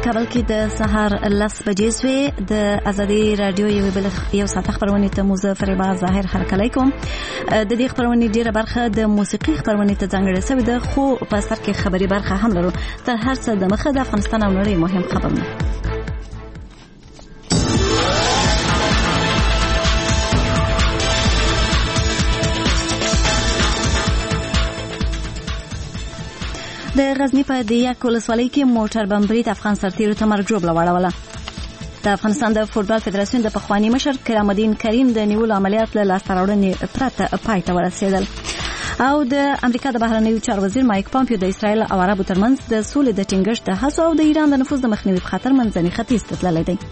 کابل کې د سهار 10 بجې سوې د ازادي رادیو یو ساعت خبرونه ته مظفر با ظاهر هرکلی کوم. د دې خبرونه ډیره برخه د موسیقي خبرونه ته ځانګړې شوې ده، خو په سر کې خبري برخه هم لرو. تر هر څه د مخه د افغانستان او نړۍ مهم خبرونه. د غزنی په دیاک ولسوالۍ کې موټر بمبري د افغان سرتیرو ته مرګ ژوبله واړوله. د افغانستان د فوتبال فدراسیون د پخوانی مشر کرام الدین کریم د نیولو عملیات له لاسته راوړنې پرته پای ته ورسېدل. او د امریکا د بهرنیو چارو وزیر مایک پامپیو د اسرایل او عربو ترمنځ د سولې د ټینګښت د هڅو او د ایران د نفوذ د مخنیوي په خاطر منځني ختیځ ته تللی دی.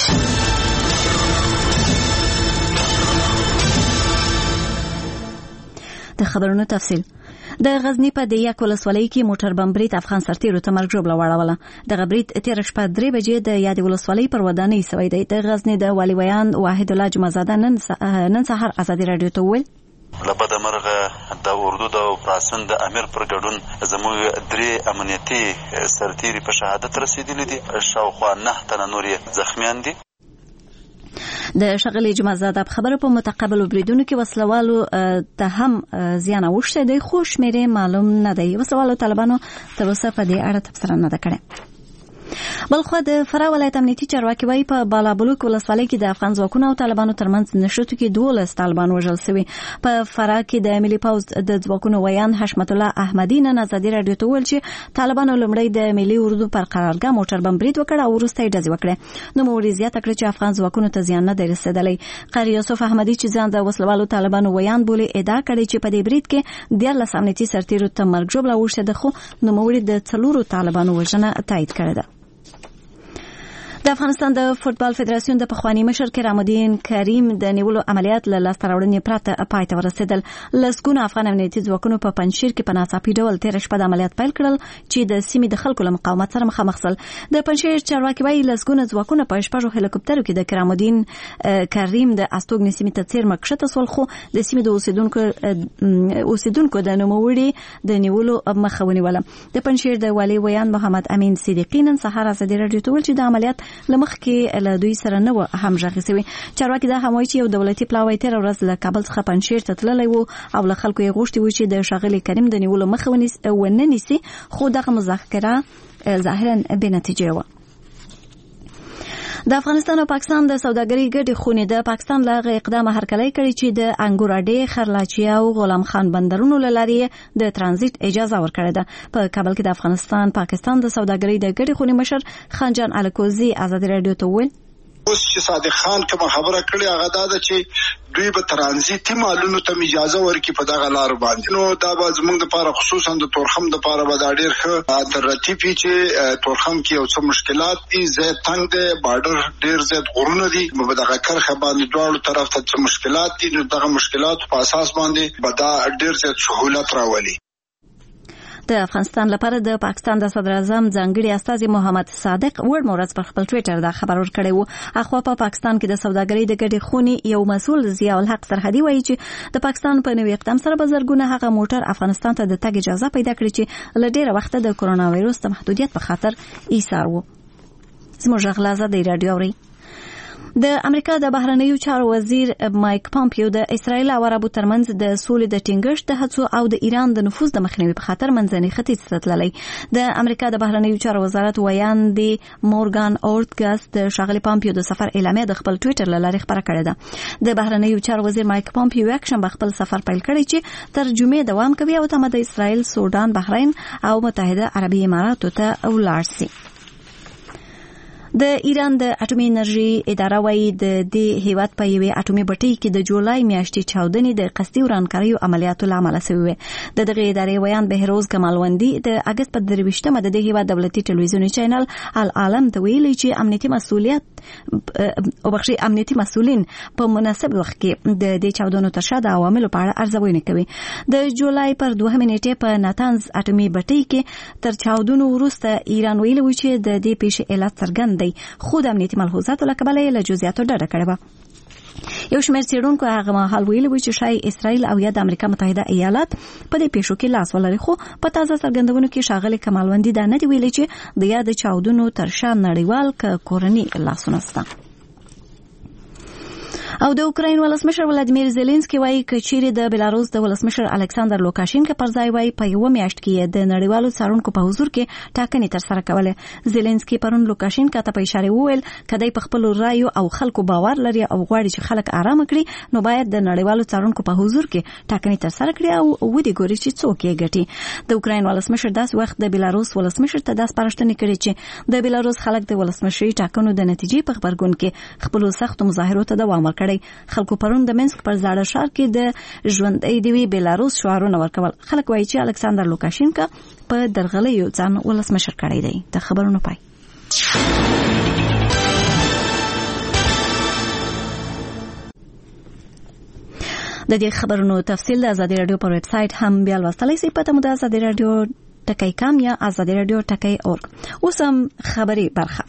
د خبرونو تفصیل. د غزنی په دیاک ولسوالۍ کې موټر بمبري د افغان سرتیرو ته مرګ ژوبله واړوله. دغه برید تېره شپه 3 بجې د یادې ولسوالۍ پر ودانۍ سوی دی. د غزنی د والي ویان واحد الله جمعزاده نن سهار ازادي رادیو ته وویل لبد مرغه د اردو د اپراسیون د امیر پر ګډون زموږ 3 امنیتي سرتیري په شهادت رسیدلي دي، شاوخوا 9 تنه نور زخمیان دي. د شغلې جمعزاده په خبره په متقابل بریدونو کې وسلوالو ته هم زیان اوښتی دی، خو شمیرې معلوم نه دی. وسلوالو طالبانو تر اوسه په دې اړه تبصره نه ده کړې. بلخو د فراه ولایت امنیتي چارواکي وايي په بالابلوک ولسوالۍ کې د افغان ځواکونو او طالبانو ترمنځ نښتو کې 12 طالبان وژل شوي. په فراه کې د ملي پوځ د ځواکونو ویان حشمت الله احمدي نن ازادي رادیو ته وویل چې طالبانو لومړی د ملي اردو پر قرارګاه موټر بمبرید وکړ او وروسته یې ډزې وکړې. نوموړي زیاته کړه چې افغان ځواکونو ته زیان نه دی رسېدلی. قاری یوسف احمدي چې ځان د وسلوالو طالبانو ویان بولي ادعا کړې چې په دې برید کې 14 امنیتي سرتیرو ته مرګ ژوبله اوښتې ده، خو نوموړي د 4 طالبانو وژنه تایید کړې ده. د افغانستان د فوتبال فدراسیون د پخوانی مشر کرام الدین کریم د نیولو عملیات له لاسته راوړنې پرته پای ته ورسېدل. لسګونه افغان امنیتي ځواکونو په پنجشیر کې په ناڅاپي ډول تېره شپه د عملیات پیل کړل چې د سیمې د خلکو له مقاومت سره مخامخ شول. د پنجشیر چارواکي وايي لسګونه ځواکونه په 6 هلیکوپټرو کې د کرام الدین کریم د استوګنې سیمې ته څیرمه کښته شول، خو د سیمې د اوسیدونکو د نوموړي د نیولو مخه ونیوله. د پنجشیر د والي ویان محمد امین صدیقی نن سهار ازادي رادیو ته ویل چې د عملیات لمخکې له دوی سره نه و همغږي شوی. چارواکي دا هم وایي چې یو دولتي پلاوی تېره ورځ له کابل څخه پنجشیر ته تللی و او له خلکو یې غوښتي و چې د ښاغلي کریم د نیولو مخه ونه نیسي، خو دغه مذاکره ظاهرا بې نتیجې وه. د افغانستان او پاکستان د سوداګرۍ ګډې خونې د پاکستان له اقدام هرکلی کړی چې د انګور اډې، خرلاچیه او غلام خان بندرونو له لارې د ترانزیت اجازه ورکړې ده. په کابل کې د افغانستان پاکستان د سوداګرۍ د ګډې خونې مشر خانجان الکوزي ازادي رادیو ته وویل اوس چې صادق خان کوم خبره کړې هغه دا ده چې دوی به ترانزیتي مالونو ته اجازه ورکړي په دغه لار باندې. نو دا به زموږ لپاره خصوصا د تورخم لپاره به دا ډېر ښه الټرنیټیو وي چې تورخم کې یو څه مشکلات دي، زیات تنګ دی، بارډر ډېر زیات غرونه دي، په دغه کرښه باندې دواړو طرف ته څه مشکلات دي. نو دغه مشکلات په اساس باندې به دا ډېر زیات سهولت راولي. د افغانستان لپاره د پاکستان د صدر اعظم ځانګړي استازي محمد صادق ورمورز پر خپل ټویټر دا خبر ورکړی و. اخوا په پاکستان کې د سوداګرۍ د ګډې خونې یو مسؤل ضیاء الحق سرحدي وایي چې د پاکستان په نوي اقدام سره به زرګونه هغه موټر افغانستان ته د تګ اجازه پیدا کړي چې له ډېره وخته د کرونا وایروس د محدودیت په خاطر ایثار و. زموږ غلازه د رادیو اوري. د امریکا د بهرنیو چارو وزیر مایک پامپیو د اسرایل او عربو ترمنځ د سولې د ټینګښت د هڅو او د ایران د نفوذ د مخنیوي په خاطر منځني ختیځ ته تللی. د امریکا د بهرنیو چارو وزارت ویان دی مورګان اورتګاس د ښاغلي پامپیو د سفر اعلامیه د خپل ټویټر له لارې خپره کړې ده. د بهرنیو چارو وزیر مایک پامپیو یکشنبه خپل سفر پیل کړی چې تر جمعې دوام کوي او تمه د اسرایل، سودان، بحرین او متحده عربي اماراتو ته ولاړ شي. د ایران د اټومي انرژي اداره وايي د دې هیواد په یوې اټومي بټۍ کې د جولای میاشتې چاودنې د قصدي ورانکاریو عملیاتو له امله شوې وې. د دغه ادارې ویان بهروز کمالوندي د اګست په 23مه د دې هیواد دولتي ټلویزیوني چینل العالم ته ویلي چې امنیتي مسؤلین په مناسب وخت کې د دې چاودنو تر شا د عواملو په اړه ارزونه کوي. د جولای پر 2 نیټې په ناتانز اټومي بټۍ کې تر چاودنو وروسته ایران ویلي و چې د دې پیښې علت څرګند دی، خو د امنیتي ملحوظاتو له کبله له جزئیاتو ډډه کړې وه. یو شمېر څېړونکو هغه مهال ویلي و چې شاید اسرائیل او یا د امریکا متحده ایالات په دې پیښو کې لاس ولري، خو په تازه څرګندونو کې ښاغلي کمالوندي دا نه دی ویلي چې د یاد چاودنو تر شا نړیوال کورني لاسونه شته. او د اوکراین ولسمشر ولادیمیر زيلنسکي وایي چې د بلاروس د ولسمشر الکساندر لوکاشینکو پر ځای وایي په یو میاشت کې د نړیوالو څارونکو په حضور کې ټاکنې تر سره کولې. زيلنسکي پرون لوکاشینکو ته په اشاره وویل کدی په خپل رایو او خلکو باور لري او غواړي چې خلک آرام کړي نو باید د نړیوالو څارونکو په حضور کې ټاکنې تر سره کړي او ودی ګوري چې څوک یې ګټي. د اوکراین ولسمشر داس وخت د بلاروس ولسمشر ته داس پرشتنه کړي چې د بلاروس خلک د ولسمشري ټاکنو د نتیجې په خبرګون کې خپل سخت مظاهرو ته دوام ورکړي. خلکو پرون د منسک پر زاړه ښار کې د ژوندۍ دی بیلاروس شعارونه ورکول. خلک وایي چې الکساندر لوکاشینکو په درغلیو ځان ولسمشر کړی دی. د خبرونو پای. د دې خبرونو تفصیل د آزادي رادیو پر ویب سټ هم بیا لوستلی شئ. پته مو د آزادي رادیو ټکی کام یا آزادي رادیو ټکی اورګ. اوس هم خبري برخه.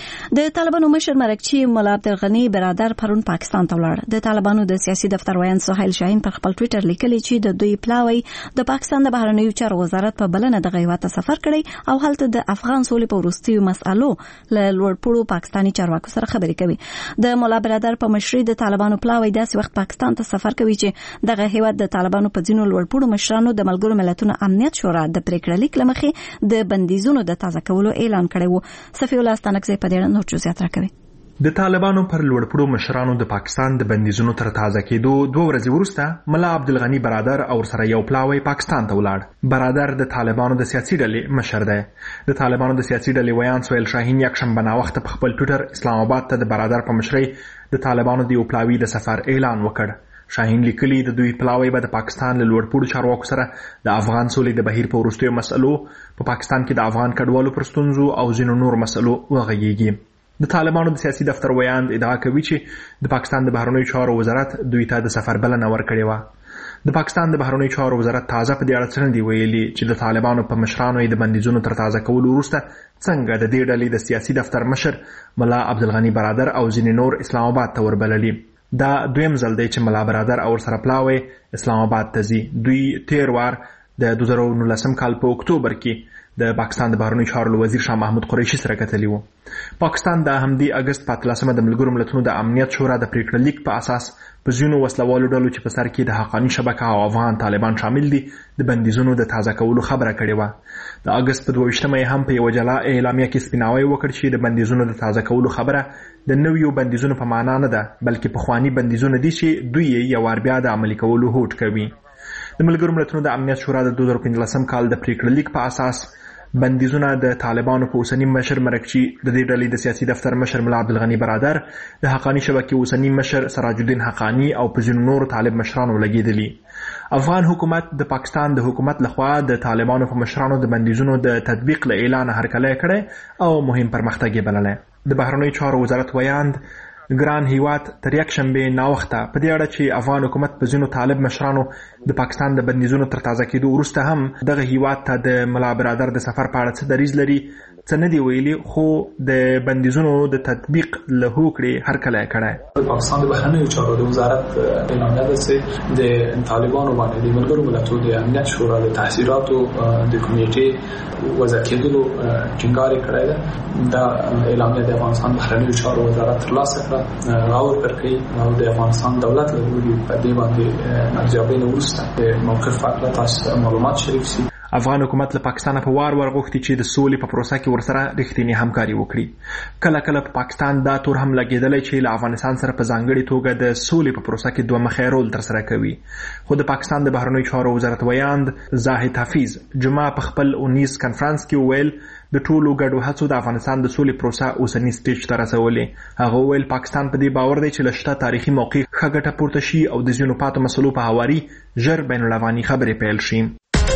د طالبانو مشر مرکچی مولا عبدالغنی برادر پرون پاکستان ته ولاړ. د طالبانو د سیاسي دفتر ویان سهیل شاهین پر خپل ټوئیټر لیکلی چې د دوی پلاوی د پاکستان د بهرنیو چارو وزارت په بلنه د غیوات سفر کړی او هلته د افغان سولې په وروستیو مسالو له لوړپوړو پاکستاني چارواکو سره خبرې کوي. د مولا برادر په مشرۍ د طالبانو پلاوی داسې وخت پاکستان ته سفر کوي چې دغه هیواد د طالبانو په ځینو لوړپوړو مشرانو د ملګرو ملتونو امنیت شورا د پریکړه لیک لمخې د بندیزونو د تازه کولو اعلان کړی و. صفی الله ستانکزی په دې نور جزئیات راکوي. د طالبانو پر لوړپوړو مشرانو د پاکستان د بندیزونو تر تازه کېدو 2 ورځې وروسته ملا عبدالغنی برادر او سره یو پلاوی پاکستان ته ولاړ. برادر د طالبانو د سیاسي ډلې مشر دی. د طالبانو د سیاسي ډلې ویان سهیل شاهین یکشنبه ناوخته په خپل ټوئیټر اسلام آباد ته د برادر په مشرۍ د طالبانو د یو پلاوی د سفر اعلان وکړ. شاهین لیکلی د دوی پلاوی به د پاکستان له لوړپوړو چارواکو سره د افغان سولې د بهیر په وروستیو مسلو په پاکستان کې د افغان کډوالو پر ستونزو او ځینو نور مسلو وغږیږي. د طالبانو د سیاسي دفتر ویاند ادعا کوي چې د پاکستان د بهرنیو چارو وزارت دوی ته د سفر بلنه ورکړې وه. د پاکستان د بهرنیو چارو وزارت تازه په دې اړه څه نه دي ویلي چې د طالبانو په مشرانو د بندیزونو تر تازه کولو وروسته څنګه د دې ډلې د سیاسي دفتر مشر ملا عبدالغنی برادر او ځینې نور اسلام آباد ته وربللي. دا دویم ځل دی چې ملا برادر او سره پلاوی اسلام آباد ته ځي. دوی تیر وار د 2019 کال په اکتوبر کې د پاکستان د بهرنیو چارو وزیر شاه محمود قریشي سره کتلی وو. پاکستان د همدې اگست په 13 د ملګرو ملتونو د امنیت شورا د پریکړه لیک په اساس په ځینو وسلوالو ډلو چې په سر کې د حقانی شبکه او افغان طالبان شامل دي د بندیزونو د تازه کولو خبره کړې وه. د اگست په 22 هم په یو جلا اعلامیه کې سپیناوی وکړ چې د بندیزونو د تازه کولو خبره د نویو بندیزونو په معنا نه ده بلکې پخوانی بندیزونه دي چې دوی یې یو وار بیا د عملي کولو هوډ کوي. د ملګرو ملتونو د امنیت شورا د 2015 کال د پریکړه لیک په اساس بندیزونه د طالبانو په اوسنی مشر مرکچی د دې ډلې د سیاسي دفتر مشر ملا عبدالغنی برادر د حقانی شبکې اوسنی مشر سراج الدین حقانی او په ځینو نورو طالب مشرانو لګیدلی. افغان حکومت د پاکستان د حکومت لخوا د طالبانو په مشرانو د بندیزونو د تطبیق له اعلان هرکلی کړی او مهم پرمختګ یې بللی. د بهرنیو چارو وزارت ویاند ګران هیواد تر یکشنبه ناوخته په دې اړه چې افغان حکومت په ځینو طالب مشرانو د پاکستان د بندیزونو تر تازه کېدو وروسته هم دغه هیواد ته د ملا برادر د سفر په اړه څه دریځ لري څه نه دی ویلي، خو د بندیزونو د تطبیق له هوکړې هرکلی کړی. پاکستان د بهرنیو چارو د وزارت اعلامیه ده چې د طالبانو باندې د ملګرو ملتونو د امنیت شورا د تحصیلاتو د کمیټې وضع کېدلو ټینګار یې کړی ده. دا اعلامیه د افغانستان بهرنیو چارو وزارت ترلاسه کړه، راور کړی او د افغانستان دولت له لوري په دې باندې ارزیابۍ نه وروسته د موقف په اړه تاسو معلومات شریک شي. افغان حکومت له پاکستان په وار غوښتي چې د سولې په پروسه کې ورسره رښتینی همکاري وکړي. کله کله په پاکستان دا تور هم لګیدلی چې له افغانستان سره په ځانګړې توګه د سولې په پروسه کې دوه مخی رول ترسره کوي. خو د پاکستان د بهرنیو چارو وزارت ویاند زاهد حفیظ جمعه په خپل 19 کنفرانس کې ویل د ټولو ګډو هڅو د افغانستان د سولې پروسه اوسنی سټیج ته رسولې. هغه ویل پاکستان په دې باور دی چې له شته تاریخي موقع ښه ګټه پورته شي او د ځینو پاتو مسلو په هواري ژر بین الافغاني خبرې پیل شي.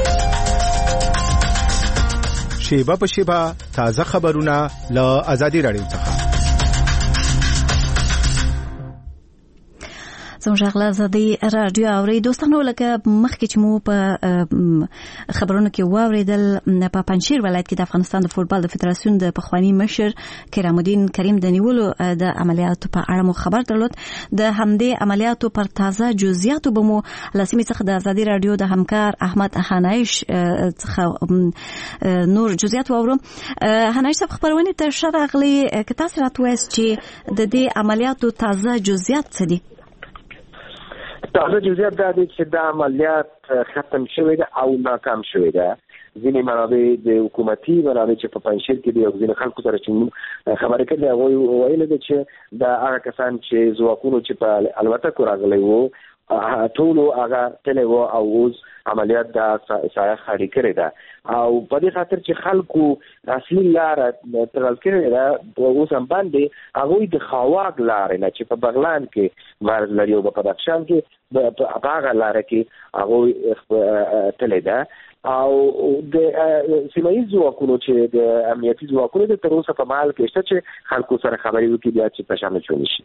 شیبه په شیبه تازه خبرونه له آزادي رادیو څخه. تاسو مشغله زدي رادیو اوري دوستانو لکه مخکې چې مو په خبرونو کې واوریدل په پنځیر ولایت کې د افغانستان د فوتبال د فدراسیون د پخوانی مشر کرامالدین کریم د نیولو د عملیاتو په اړه مو خبر درلود. د همدې عملیاتو پر تازه جزئیاتو به مو لاسمي څخه د ازادي رادیو د همکار احمد حنایش څخه نور جزئیات واورم. حنایش صاحب خبرونه ته شرغلي که تاسو راتوست چې د دې عملیاتو تازه جزئیات څه دي؟ تازه جزئیات دا دي چې د عملیات ختم شوی ده او ناکام شوی ده. ځینې منابع د حکومتي منابع چې په پنځیر کې دي او ځینې خلکو سره چې خبرې کړې هغوی ویلي ده چې د هغه کسان چې ځواکونو چې په الوتکو راغلي وو ټولو هغه تللی وو او اوس عملیات د سایه خالي کړې ده او په دې خاطر چې خلکو اصلي لاره تړل کړې ده اوس هم باندې هغوی د خواږ لارې نه چې په بغلان کې مرز لري او په بدخشان کې په هغه لاره کې هغوی تللی ده او د سیمایي ځواکونو چې د امنیتي ځواکونو د تر اوسه په مهال کې شته چې خلکو سره خبرې وکړي بیا چې پشانه چونی شي.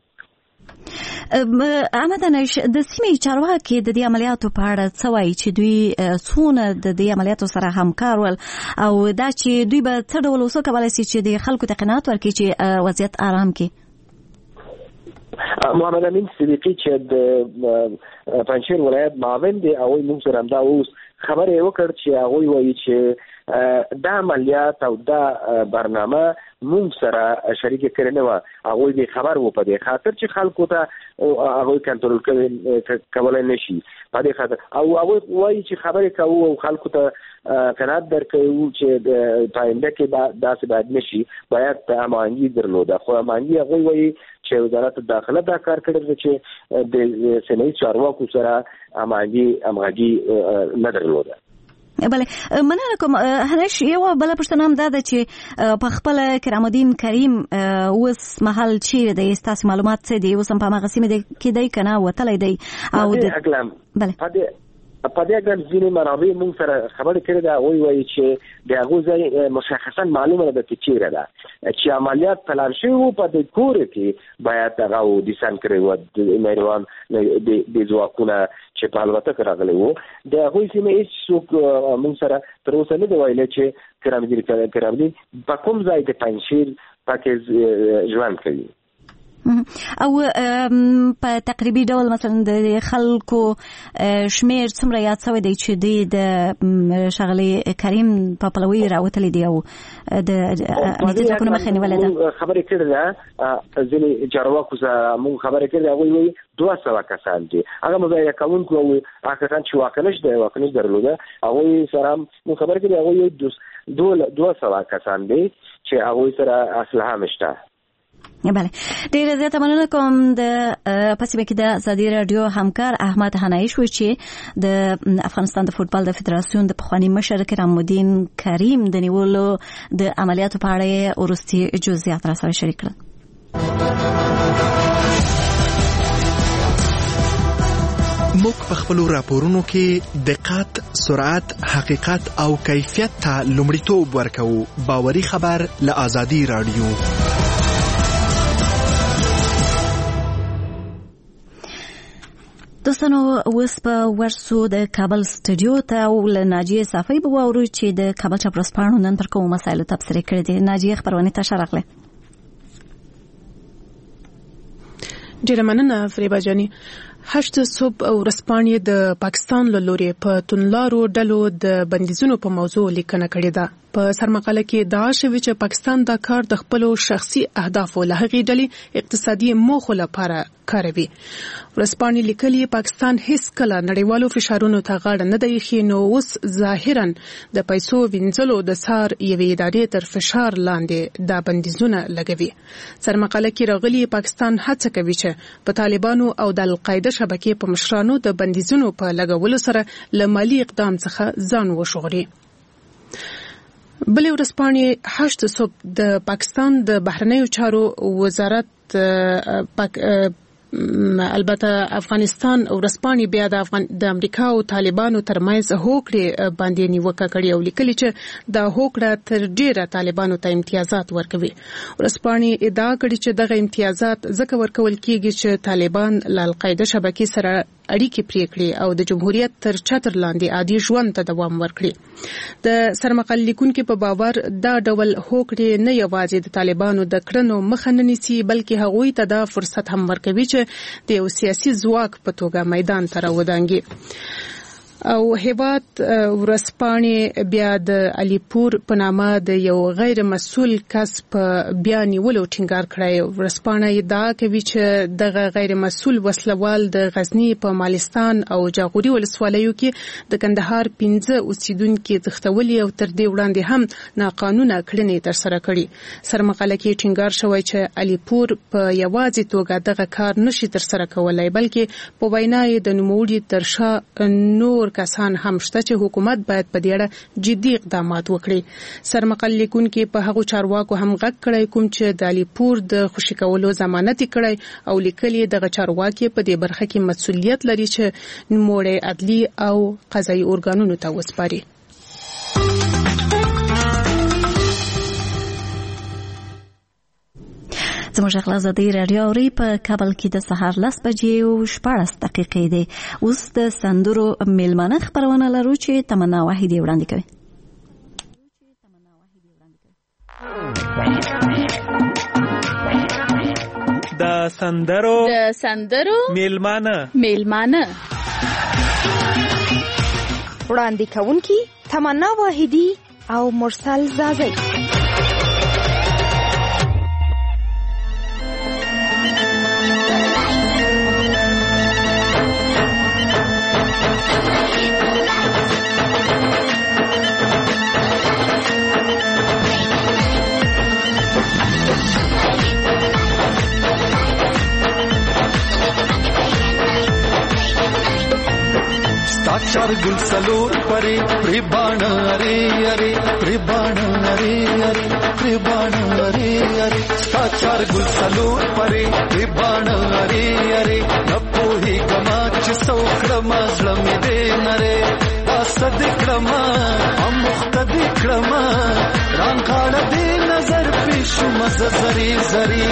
احمد حنایش د سیمې چارواکي د دې عملیاتو په اړه څه وایي چې دوی څونه د دې عملیاتو سره همکار ول او دا چې دوی به څه ډول وسو کولای شي چې د خلکو ته قناعت ورکړي چې وضعیت آرام کړي؟ محمد امین صدیقی چې د پنځیر ولایت معاون دی او موږ سره همدا اوس خبرې وکړ چې هغوی وایي چې دا عملیات او دا برنامه موږ سره شریک کړی نه وه. هغوی دې خبر وو په دې خاطر چې خلکو ته هغوی کنټرول کولی نه شي په دې خاطر او هغوی وایي چې خبرې کوو او خلکو ته قناعت درکوو چې په آینده کې داسې باید نه شي، باید هماهنګي درلوده. خو هماهنګي هغوی وایي چې وزارت داخله دا کار کړی دی چې د سیمه‌ییز چارواکو سره همغږي نه درلوده. بله مننه کوم. حنایش یو بله پوښتنه هم دا ده چې په خپله کرامالدین کریم اوس مهال چیرې دی؟ ستاسو معلومات څه دي؟ اوس هم په هماغه سیمه کې دی که نه وتلی دی؟ او بله په دې اګر ځینې منابع موږ سره خبرې کړې ده. هغوی وایي چې د هغو ځای مشخصا معلومه ده چې چیرې ده چې عملیات پلان شوي وو په دې کور کې باید هغه ډیسان کړی وو د میروان د ځواکونه چې په الوتکه راغلي وو د هغوی سیمې هېڅوک موږ سره تر اوسه نه دی ویلی چې کرامالدین په کوم ځای د پنجشیر پکې ژوند کوي. او په تقریبي ډول مثلا د خلکو شمیر څومره یاد شوی دی چې د ښاغلي کریم په پلوي راوتلی دی او د امنیتي ځواکونو مخه نیولې ده؟ خبرې کړې ده ځینې چارواکو سره موږ خبرې کړې ده. هغوی وایي 200 کسان دي. هغه مظاهره کوونکو او هغه کسان چې واکنش درلوده هغوی سره موږ خبرې کړې. هغوی وایي 200 کسان دي چې هغوی سره اسلحه هم شته. بله ډیره زیاته مننه کوم. د پسیمه کې د ازادي رادیو همکار احمد حنایش و چې د افغانستان د فوتبال د فدراسیون د پخوانی مشر کرامالدین کریم د نیولو د عملیاتو په اړه وروستي جزئیات را سره شریک کړل. موږ په خپلو راپورونو کې دقت، سرعت، حقیقت او کیفیت ته لومړیتوب ورکوو. باوري خبر له ازادي رادیو. دوستانو اوس په ورسو د کابل سټوډیو ته او له ناجیه صافی به واورو چې د کابل چاپرسپاڼو نن پر کومو مسایلو تبصرې کړې دي. ناجیه خبرونه ته شرغله. ډیره مننه فریبا جانی. 8 صبح ورځپاڼې د پاکستان له لوري په تونلارو ډلو د بندیزونو په موضوع لیکنه کړې ده. په سرمقاله کې دا شوی چې پاکستان دا کار د خپل شخصي اهدافو له هغې ډلې اقتصادي موخو لپاره کاروي. ورځپاڼې لیکلي پاکستان هیڅ کله نړیوالو فشارونو ته غاړه نه دی ایښې، نو اوس ظاهرا د پیسو وینځلو د سار یوې ادارې تر فشار لاندې دا بندیزونه لګوي. سرمقاله کې راغلي پاکستان هڅه کوي چې په طالبانو او د القاعده شبکې په مشرانو د بندیزونو په لګولو سره له مالي اقدام څخه ځان وژغوري. بلې ورځپاڼې 8 صبح د پاکستان د بهرنیو چارو وزارت البته افغانستان ورسپانې بیا د امریکا او طالبانو ترمنځ هوکړې باندې نیوکه کړې او لیکلي چې دا هوکړه تر ډیره طالبانو ته امتیازات ورکوي. ورسپانې ادعا کړې چې دغه امتیازات ځکه ورکول کیږي چې طالبان له القاعده شبکې سره اړیکې پرې کړي او د جمهوریت تر چتر لاندې عادي ژوند ته دوام ورکړي. د سرمقال لیکونکو په باور دا ډول هوکړې نه یوازې د طالبانو د کړنو مخه نه نیسي بلکې هغوی ته دا فرصت هم ورکوي چې د یو سیاسي ځواک په توګه میدان ته راودانګي. او هیواد ورسپانې بیا د علیپور په نامه د یو غیر مسؤل کس په بیا نیولو ټینګار کړی. ورسپانې ادعا کوي چې دغه غیر مسؤل وسلوال د غزنی په مالستان او جاغوري ولسوالیو کې د کندهار 15 اوسیدونکو تختولي او تر دې وړاندې هم ناقانونه کړنې ترسره کړي. سرمقاله کې ټینګار شوی چې علیپور په یوازې توګه دغه کار نشي ترسره کولای بلکې په وینا یې د نوموړي ترشا نور کسان هم شته چې حکومت باید په دې اړه جدي اقدامات وکړي. سرمقال لیکونکو په هغو چارواکو هم غږ کړی کوم چې د علیپور د خوشي کولو ضمانت کړی او لیکلي دغه چارواکي په دې برخه کې مسؤلیت لري چې نوموړي عدلي او قضایي ارګانونو ته وسپاري. زموږ غلازادي رادیو اوري په کابل کې د سهار 10 بجې او 14 دقیقې دي. اوس د سندرو میلمانه خبرونه لرو چې تمنا واحدي وړاندې کوي. د سندرو میلمانه وړاندې کوونکی تمنا واحدي او مرسل زازي. चार गुल सलोर परे प्रिबाण अरे अरे प्रिबाण अरे अरे प्रिबाण अरे अरे चार गुल सलोर परे प्रिबाण अरे अरे नपो ही गमाच सौक्रमा ज़लमी दे नरे आसद क्रमा हम मुख्तदी क्रमा रांगाड़ दे नजर पेशु मज़री जरी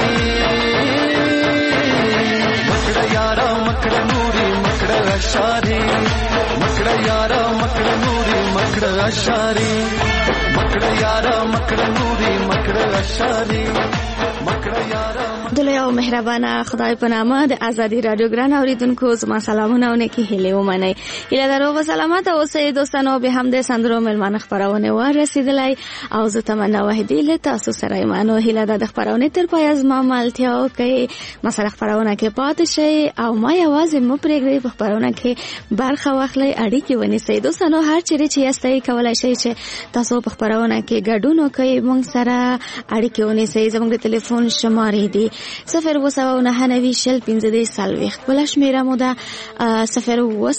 मकड़ यारा मकड़ नूरी मकड़ अशारी मकड़ यारा मकड़ नूरी मकड़ अशारी मकड़ यारा मकड़ नूरी मकड़ अशारी मकड़ यारा دلوی او مهربانه خدای په نامه د ازادي رادیو ګران اوریدونکو زما سلامونه او نیکی هیله ومنئ. هیله درو او سلامت اوسئ دوستانو. به هم د سندرو ملمانه خبرونه ورسیدلای او زه تمنا واحدي له تاسو سره ایمانو هیله د خبرونه تر پای از ما ملتیا کوي. مسله خبرونه کې پاتې شي او ما یوازې مو پرېږدئ په خبرونه کې برخه واخلئ اړیکې ونیسئ. دوستانو هر چیرې چې یاستئ کولای شئ چې تاسو په خبرونه کې ګډون وکړئ. موږ سره اړیکې ونیسئ. زموږ د ټلیفون شمارې دي 0 شل 15 سالويخت بل شمیره مو ده 0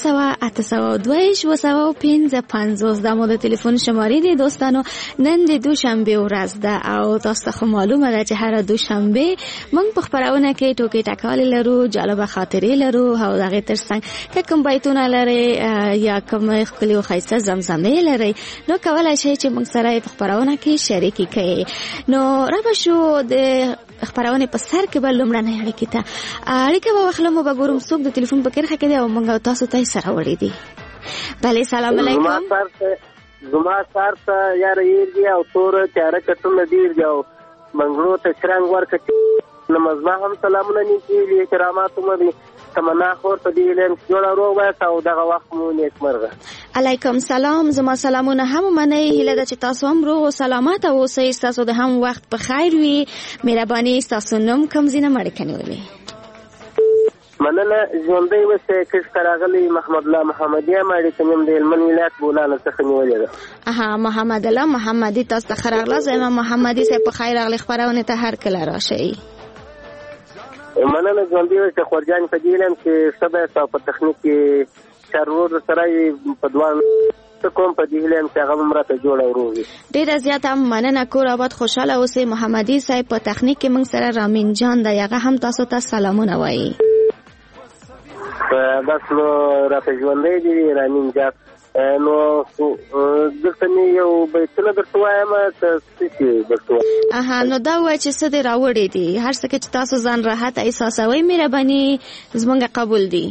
802 د مو د ټلیفون شمارې دي. دوستانو نن د دوشنبه ورځ ده او تاسو ته معلومه ده چې هر دوشنبه موږ په خبرونه کې ټوکې ټکالې لرو، جالب خاطرې لرو او دغه ترڅنګ کوم بیتونه لري یا کوم خپل او خیسه زمزمې لري نو کولای شئ چې موږ سره په خبرونه کې شریک کړئ. نو را بشو د خبرونه په سر کې بل لمړنه اړیکې ته اړیکه به وخلمو به ګورم څوک د ټلیفون په کرخه کې دی او موږ تاسو ته سره وړي دي. بله سلام علیکم. زما سار ته یار یېږي او تور تیاره کټونه ډیر دی او منګړو ته شرنګ ورکړي نمازما هم سلامونه نیکي احترامات مې تمنا خور په دې لم جوړ روغ وایته او دغه وخت مو نیکمرغه. علیکم سلام. زما سلامونه هم منئ. هیله ده چې تاسو هم روغ او سلامت اوسئ. تاسو د هم وخت په خیر وي. مهرباني تاسو نوم کوم ځینه مړ کنيولې مننه. ژوندۍ وسه کښ راغلی محمد الله محمدي مړ کنيم د هلمند ولایت بولانه څخه نیولې ده. محمد الله محمدي تاسو ته خراغله زما محمدي سه په خیر راغلی خبرونه ته هر کله راشي. مننه ژوندۍ وسه خورجان په دیلم چې سبا په تخنیک کې چارور سره په دوان کوم په دیلم چې هغه مرته جوړ اوروي. ډیر زیاته مننه. کور آباد خوشاله اوسئ. محمدي صاحب په تخنیک کې موږ سره رامین جان دا هغه هم تاسو ته سلامونه وایي. بس نو راته ژوندی دي رامین جات نو دلته مې یو بیتونه درته وایم که څه چې درته وایم. نو دا ووایه چې څه دې راوړی دي، هر څه کې چې تاسو ځان راحت احساسوئ مهرباني زموږ قبول دي.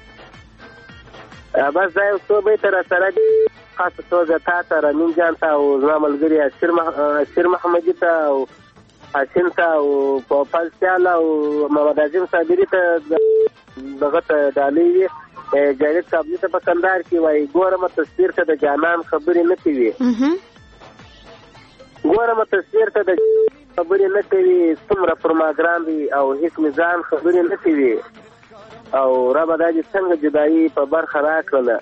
بس دا یو څو بیته راسره دي، خاصه توګه تا ته رامین جان ته او زما ملګري اشیر محمدي ته او حسین ته او پوپل سیال او محمد عظیم صابري ته دغه ته ډالۍ وي. جاوید کابلی ته په کندهار کې وایي ګورم تصویر ته د جانان خبرې نه کوي، ګورم تصویر ته د خبرې نه کوي، څومره پر ما ګران دي او هیڅ میزان خبرې نه کوي او ربه دا چې څنګه جدایي په برخه راکړله،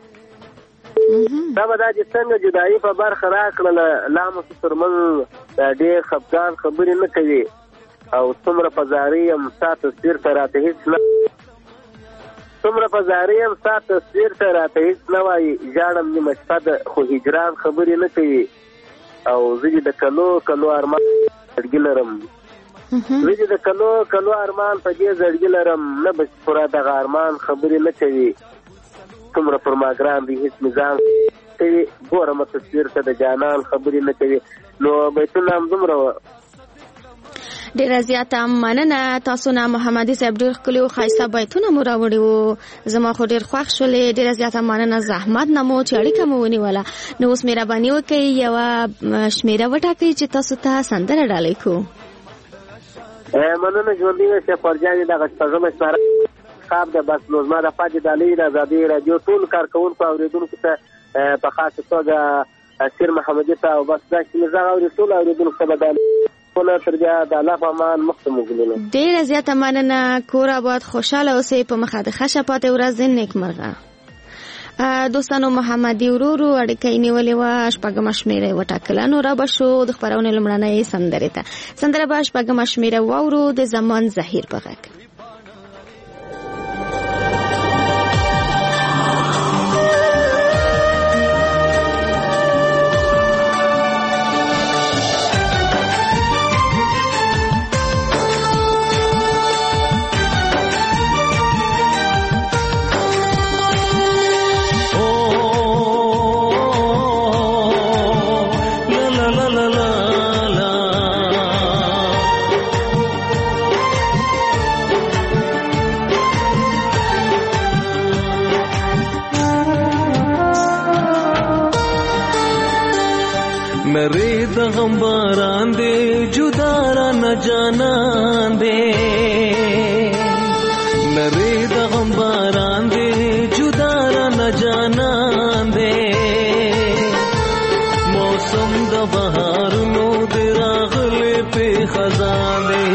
ربه دا چې څنګه جدایي په برخه راکړله، لا مو تر موږ ډېر خفګان خبرې نه کوي او څومره په زارۍ یم ستا تصویر ته راته هیڅ نه، څومره په زارۍ یم ستا تصویر ته راته هیڅ نه وایي، ژاړم نیمه شپه ده خو هجران خبرې نه کوي او زه چې د کلو کلو ارمان زړګي لرم، زه چې د کلو کلو ارمان په دې زړګي لرم، نه به پوره دغه ارمان خبرې نه کوي، څومره پر ما ګران دي هیڅ میزان کوي، ګورم تصویر ته د جانان خبرې نه کوي. نو بیتونه هم دومره ډیره زیاته مننه تاسو نه محمدي صاحب، ډیر ښکلي او ښایسته بیتونه مو راوړي وو، زما خو ډیر خوښ شولې. ډیره زیاته مننه، زحمت نه مو چې اړیکه مو ونیوله. نو اوس مهرباني وکړئ یوه شمیره وټاکئ چې تاسو ته سندره ډالۍ کړو. مننه ژوندي اوسئ فرجانې، دغه شپږمه شماره خواب ده. بس نو زما د پاتې ډالۍ د ازادۍ راډیو ټول کارکوونکو اورېدونکو ته په خاصه توګه اشیر محمدي ته او بس دا چې مې غږ اوري ټول اورېدونکو ته به ډالۍ تر بیا د الله په امان مخته مو ګلونه. ډیره زیاته مننه، کور آباد، خوشحاله اوسئ، په مخه د ښه شپاته ورځ نیکمرغه. دوستانو محمدي ورورو اړیکه یې نیولې وه، شپږمه شمېره یې وټاکله. نو را به شو د خپرونې لومړنۍ سندرې ته. سندره به شپږمه شمېره واورو د زمان زهیر په غږ. نری د غم باران دے جدا را نہ جانان دے، نری د غم باران دے جدا را نہ جانان دے، موسم د بہار نو دے راغلے پہ خزان دے.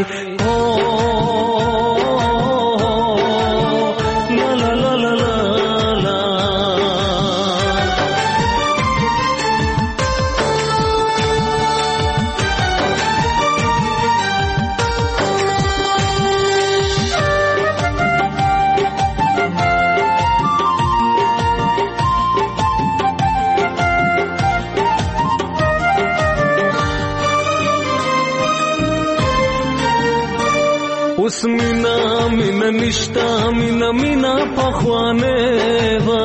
اوس مینا مینا نشتا مینا مینا پخوانه وا،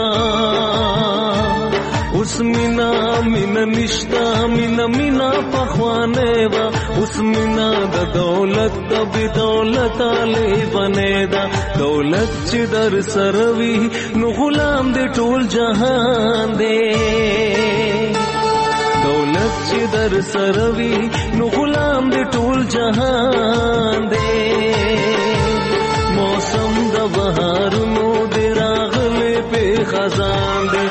اوس مینا مینا نشتا مینا مینا پخوانه وا، اوس مینا د دولت د بی دولت علی بنے دا، دولت چې در سروي نو غلام دې ټول جهان دې، دولت چې در سروي نو غلام دې ټول جهان دې، موسم د بهار نو دې راغلې په خزان دې.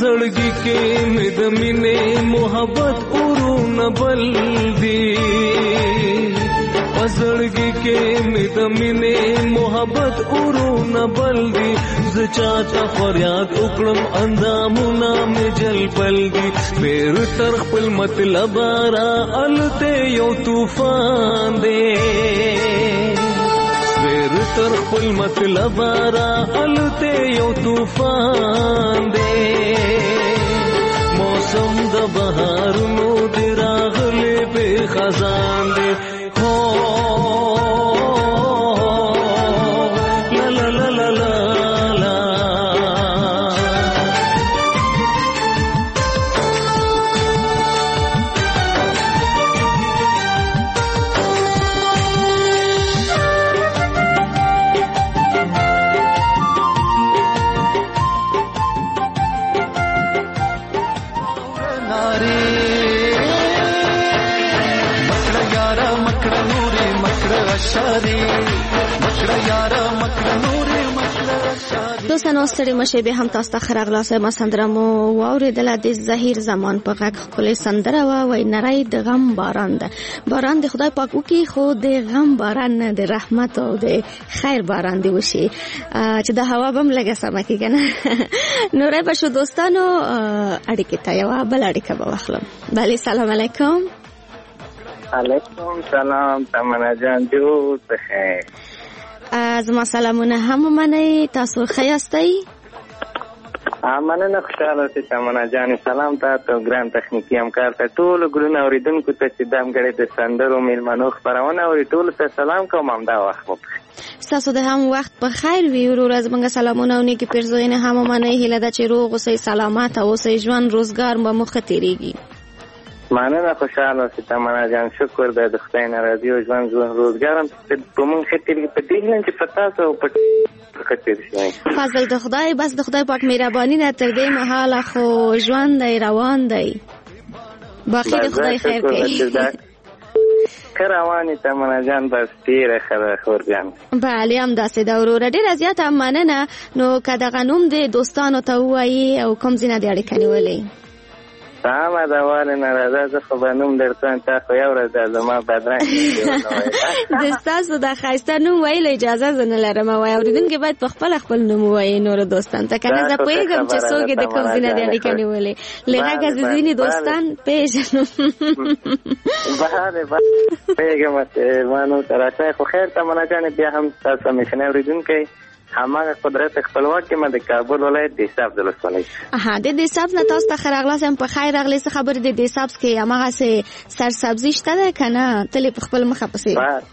پزړګي کې مې د مینې محبت ورونه بل دي پزړګي کې مې د مینې محبت ورونه بل دي ز چاته فریاد وکړم اندامونه مې جل بل دي پیر تر خپل مطلب را الته یو طوفان دی پیر تر خپل مطلب را الته یو طوفان دی موسم د بهارونو دی راغلی به خزان دی دوستانو ستړي مشه به هم تاسو ته خراغلاسه ما سندره مو واوریدله د ظهیر زمان په غږ خپل سندره وای نری د غم باران ده باران د خدای پاک وکي خو د غم باران نه د رحمت او د خیر باران دی وشي چې د هوا بم لګه سم کیږي نورې بشو دوستانو اړیکه ته یو بل اړیکه به واخلم بله سلام علیکم علیکم سلام تمنا جان جو بخیر از ما سلامونه هم منی تاسو خیاستی مننه خوشاله اوسئ تمنا جان سلام تاسو ګران تخنیکی همکار ته ټول ګلونه اوریدونکو ته چې دم غړي د سندرو میلمنو خبرونه اوري ټول ته سلام کوم همدا وخت تاسو د هم وخت په خیر وي ورو ورځ موږ سلامونه او نیکی پیرزوینه هم منی هله د چې روغ اوسئ سلامت اوسئ ژوند روزګار مو مخ تیریږي مننه خوشاله اوسئ تمنا جان شکر د خدای ناراضي او ژوند روزګارم په مونږ خاطر په دې نه چې پتا ته په خاطر شي فضل د خدای بس د خدای پاک مهرباني نه تر دې مهاله خو ژوند دی روان دی باقي د خدای خیر کوي کروانی تمنا جان بس تیره خور جان بله هم داسې دا وروره ډېره زیاته مننه نو که دغه نوم د دوستانو ته ووایي او کوم ځینه د اړیکه نیولې سامه دا واله نه راځه زه خو به نوم درته تا خو یو ورځ د زما بدرنګ د ستاسو د ښایسته نوم ویلو اجازه زه نه لرم او اورېدونکي باید په خپل نوم ووایي نورو دوستانو ته که نه زه پوهېږم چې څوک یې د کوم ځای نه د اړیکه نیولې له هغه ځینې دوستان پېژنم بله پوهېږم چې ما نو ته راشئ خو خیر تمنا جانې بیا هم تاسو همیشنی اورېدونکی هماغه قدرت خپلواک کې ما د کابل ولایت د حساب د لسوالۍ د حساب نه تاسو ته ښه راغلاست هم په خیر راغلی څه خبرې د حساب کې هماغسې سرسبزي شته ده که نه تل یې په خپل مخه پسې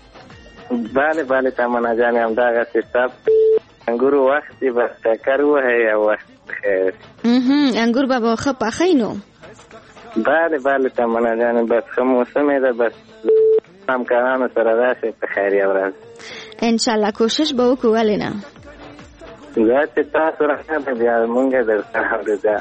بله تمنا جانې همدغسې حساب انګورو وخت یې بس ټکر ووهئ او وخت خیر انګور به ښه پخئ نو بله تمنا جانې بس ښه موسم یې ده بس همکارانو سره راشئ په خیر یو ورځ انشاءالله کوشش به وکړو ولې نه زه چې تاسو راغله بیا مونږ درسره اورېده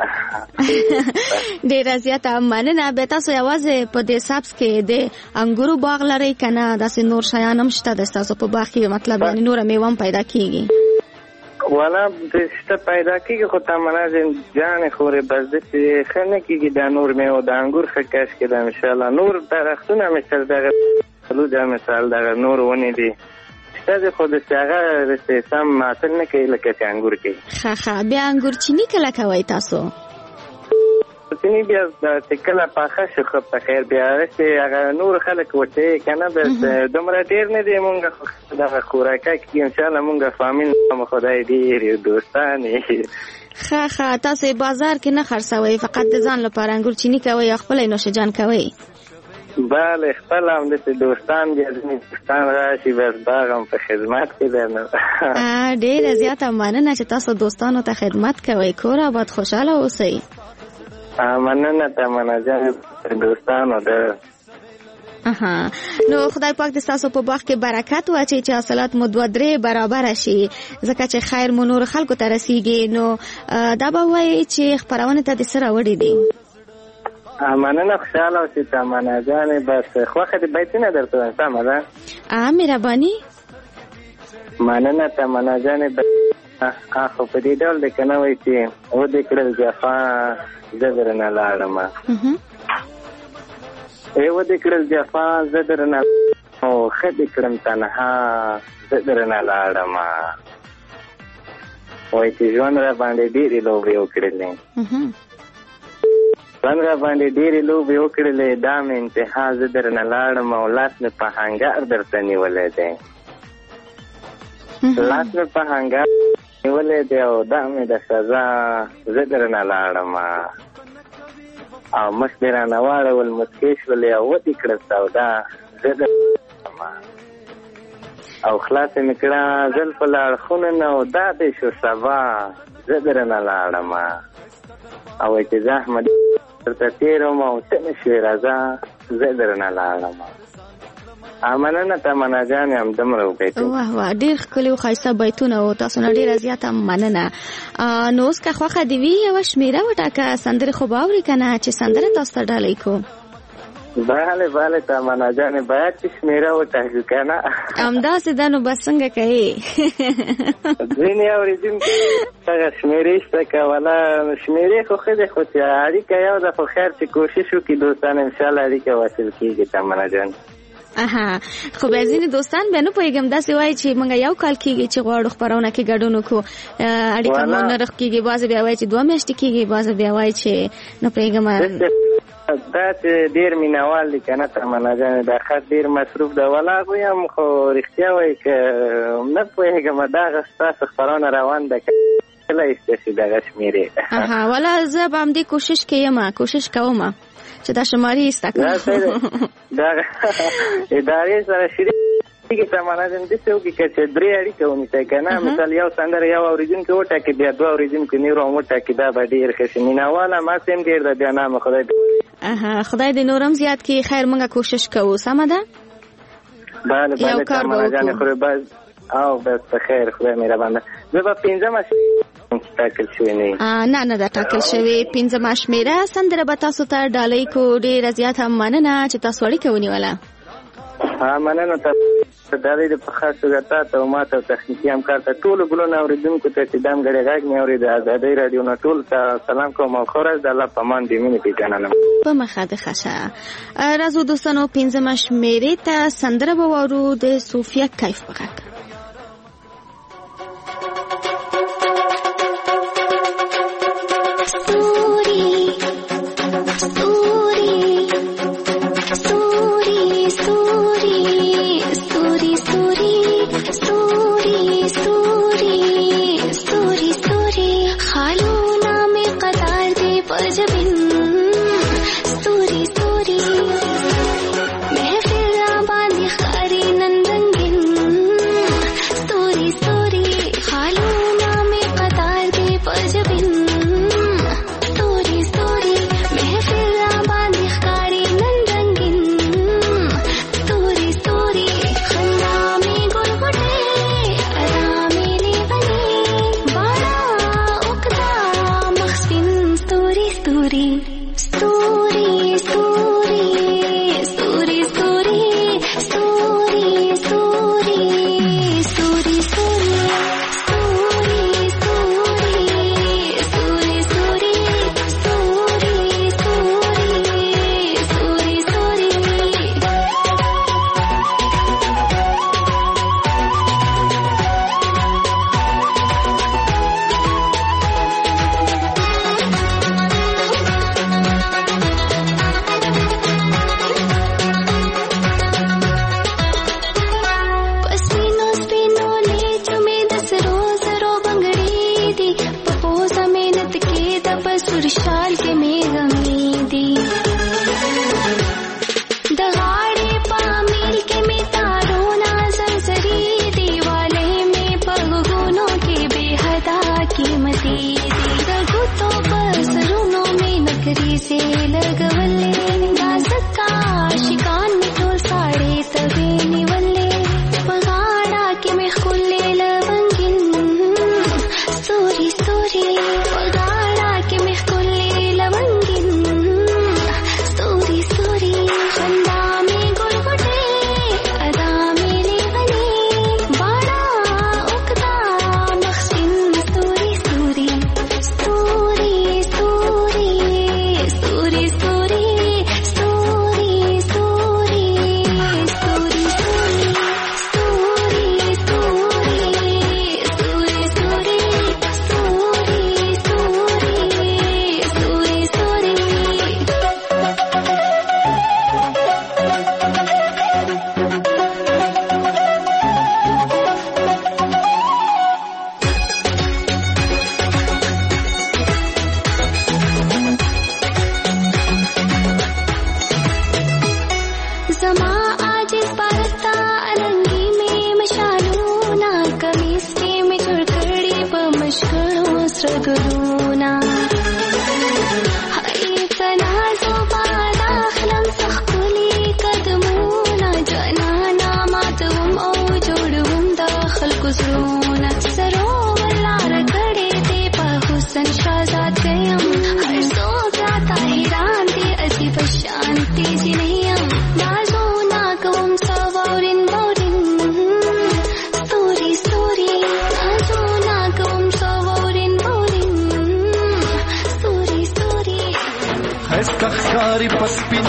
ډېره زیاته مننه بیا تاسو یوازې په دې سبز کې د انګورو باغ لرئ که نه داسې نور شیان هم شته د ستاسو په باغ کې مطلب یعنې نوره میوه هم پیدا کېږي والا شته پیدا کېږي خو تمنا جانې خورې بس داسې ښه نه کېږي دا نور میوه د انګور ښه کشف کېده انشاءالله نور درختونه مثال دغه فلوجه مثال دغه نور ونې دي شته خو داسې هغه سم حاصل نه کوي لکه چې انګور کوي ښه بیا انګور چیني کله کوئ تاسو چیني بیا چې کله پاخه شي خو په خیر بیا هغه نور خلک وچوي که نه بس دومره ډېر نه دی مونږ دغه خوراکه کې انشاءالله مونږ فامیل مو خدای ډېر دوستان ښه تاسو بازار کې نه خرڅوئ فقط د ځان لپاره انګور چیني کوئ یا خپله نوش جان کوئ بله خپل هم داسې دوستان بیا ځینې دوستان راشي بس باغ هم په خدمت کې دی ډېره زیاته مننه چې تاسو دوستانو ته خدمت کوئ کور آباد خوشحاله اوسئ مننه تمنا جان دوستانو ده نو خدای پاک د تاسو په باغ کې برکت واچي چې حاصلات مو 2-3 برابر شي ځکه چې خیر مو نور خلکو ته رسیږي نو دا به وایي چې خپرونه ته د سره وړي دي مننه خوشحاله اوسئ تمنا جانې بس خوښه دې بیتونه درته سمه ده مهرباني مننه تمنا جانې خو په دې ډول د کنه وای چې و دې کړل جفا زدرنه لاړم و دې کړل جفا زدرنه او خدای کړم تنها زدرنه لاړم وای چې ژوند را باندې ډېرې لوبې وکړلې ژوند را باندې ډېرې لوبې وکړلې دا مې انتها زه درنه لاړم او لاس مې په هنګار درته نیولی دی لاس مې په هنګار نیولی دی او دا مې د سزا زه درنه لاړم او مخ دې رانه واړول مسکې شولې او ودې کړه سودا زه درنه لاړم او خلاصې مې کړه زلفو له اړخونو نه او دا دې شو سبا زه درنه لاړم او چې زه احمد درته تېروم او ته نه شوې راځه زه درنه لاړم مننه تمنا جانې همدومره وکړئ واه واه ډېر ښکلي او ښایسته بیتونه و تاسو نه ډېره زیاته مننه نو اوس که خوښه دې وي یوه شمېره وټاکه سندرې خو به اورې که نه چې سندره تاسو ته ډالۍ کو بله بله تمنا جانې باید چې شمېره وټاکو که نه همداسې ده نو بس څنګه کوې ځینې اورېدونکي هغه شمېرې شته کوله شمېرې خو ښه دی خو چې اړیکه یو ده خو خیر چې کوشش وکړي دوستان انشاءالله اړیکه واصل کېږي تمنا جان خو بیا ځینې دوستان بیا نه پوهېږم داسې وایي چې موږ یو کال کېږي چې غواړو خپرونه کې ګډون وکړو اړیکه مو نه رخ کېږي بعضې بیا وایي چې 2 میاشتې کېږي بعضې بیا وایي چې نه پوهېږم دا چې ډېر مینهوال دي که نه تمنا جانې دا خط ډېر مصروف ده ولا وایم خو رښتیا وایي که نه پوهېږم دغه ستاسو خپرونه روان ده کله ایسته شي دغه شمېرې ولا زه به همدې کوشش کې یم کوشش کوم چې دا شمارې ایسته کړم دغه ادارې سره شریک کې تمنا جان داسې وکړي که چې 3 اړیکه ونیسئ که نه مثال یو سندره یو اورېدونکی وټاکي بیا 2 اورېدونکي نور هم وټاکي دا به ډېر ښه شي مینهواله ماسې هم ډېر ده بیا نامه خدای دې نور هم زیات کړي خیر موږ کوشش کوو سمه ده بله بله تمنا جانې خو بس او بس په خیر خدای مهربان ده زه به 15مه ټاکل شوې نه نه ده ټاکل شوې 15مه شمېره سندره به تاسو ته ډالۍ کو ډېره زیاته مننه چې تاسو اړیکه ونیوله مننه ډالۍ د په خاص توګه تا ته او ما ته تخنیکي همکار ته ټولو ګلونه اورېدونکو ته چې دم ګړی غږ مې اورېد ازادۍ راډیو نه ټولو ته سلام کوم او ښه ورځ د الله په امان دې مینې پېژنله په مخه دې ښه شه راځو دوستانو 15مه شمېرې ته سندره به واورو د صوفیه کیف په غږ महफिल आबादी खारी नंदंगिन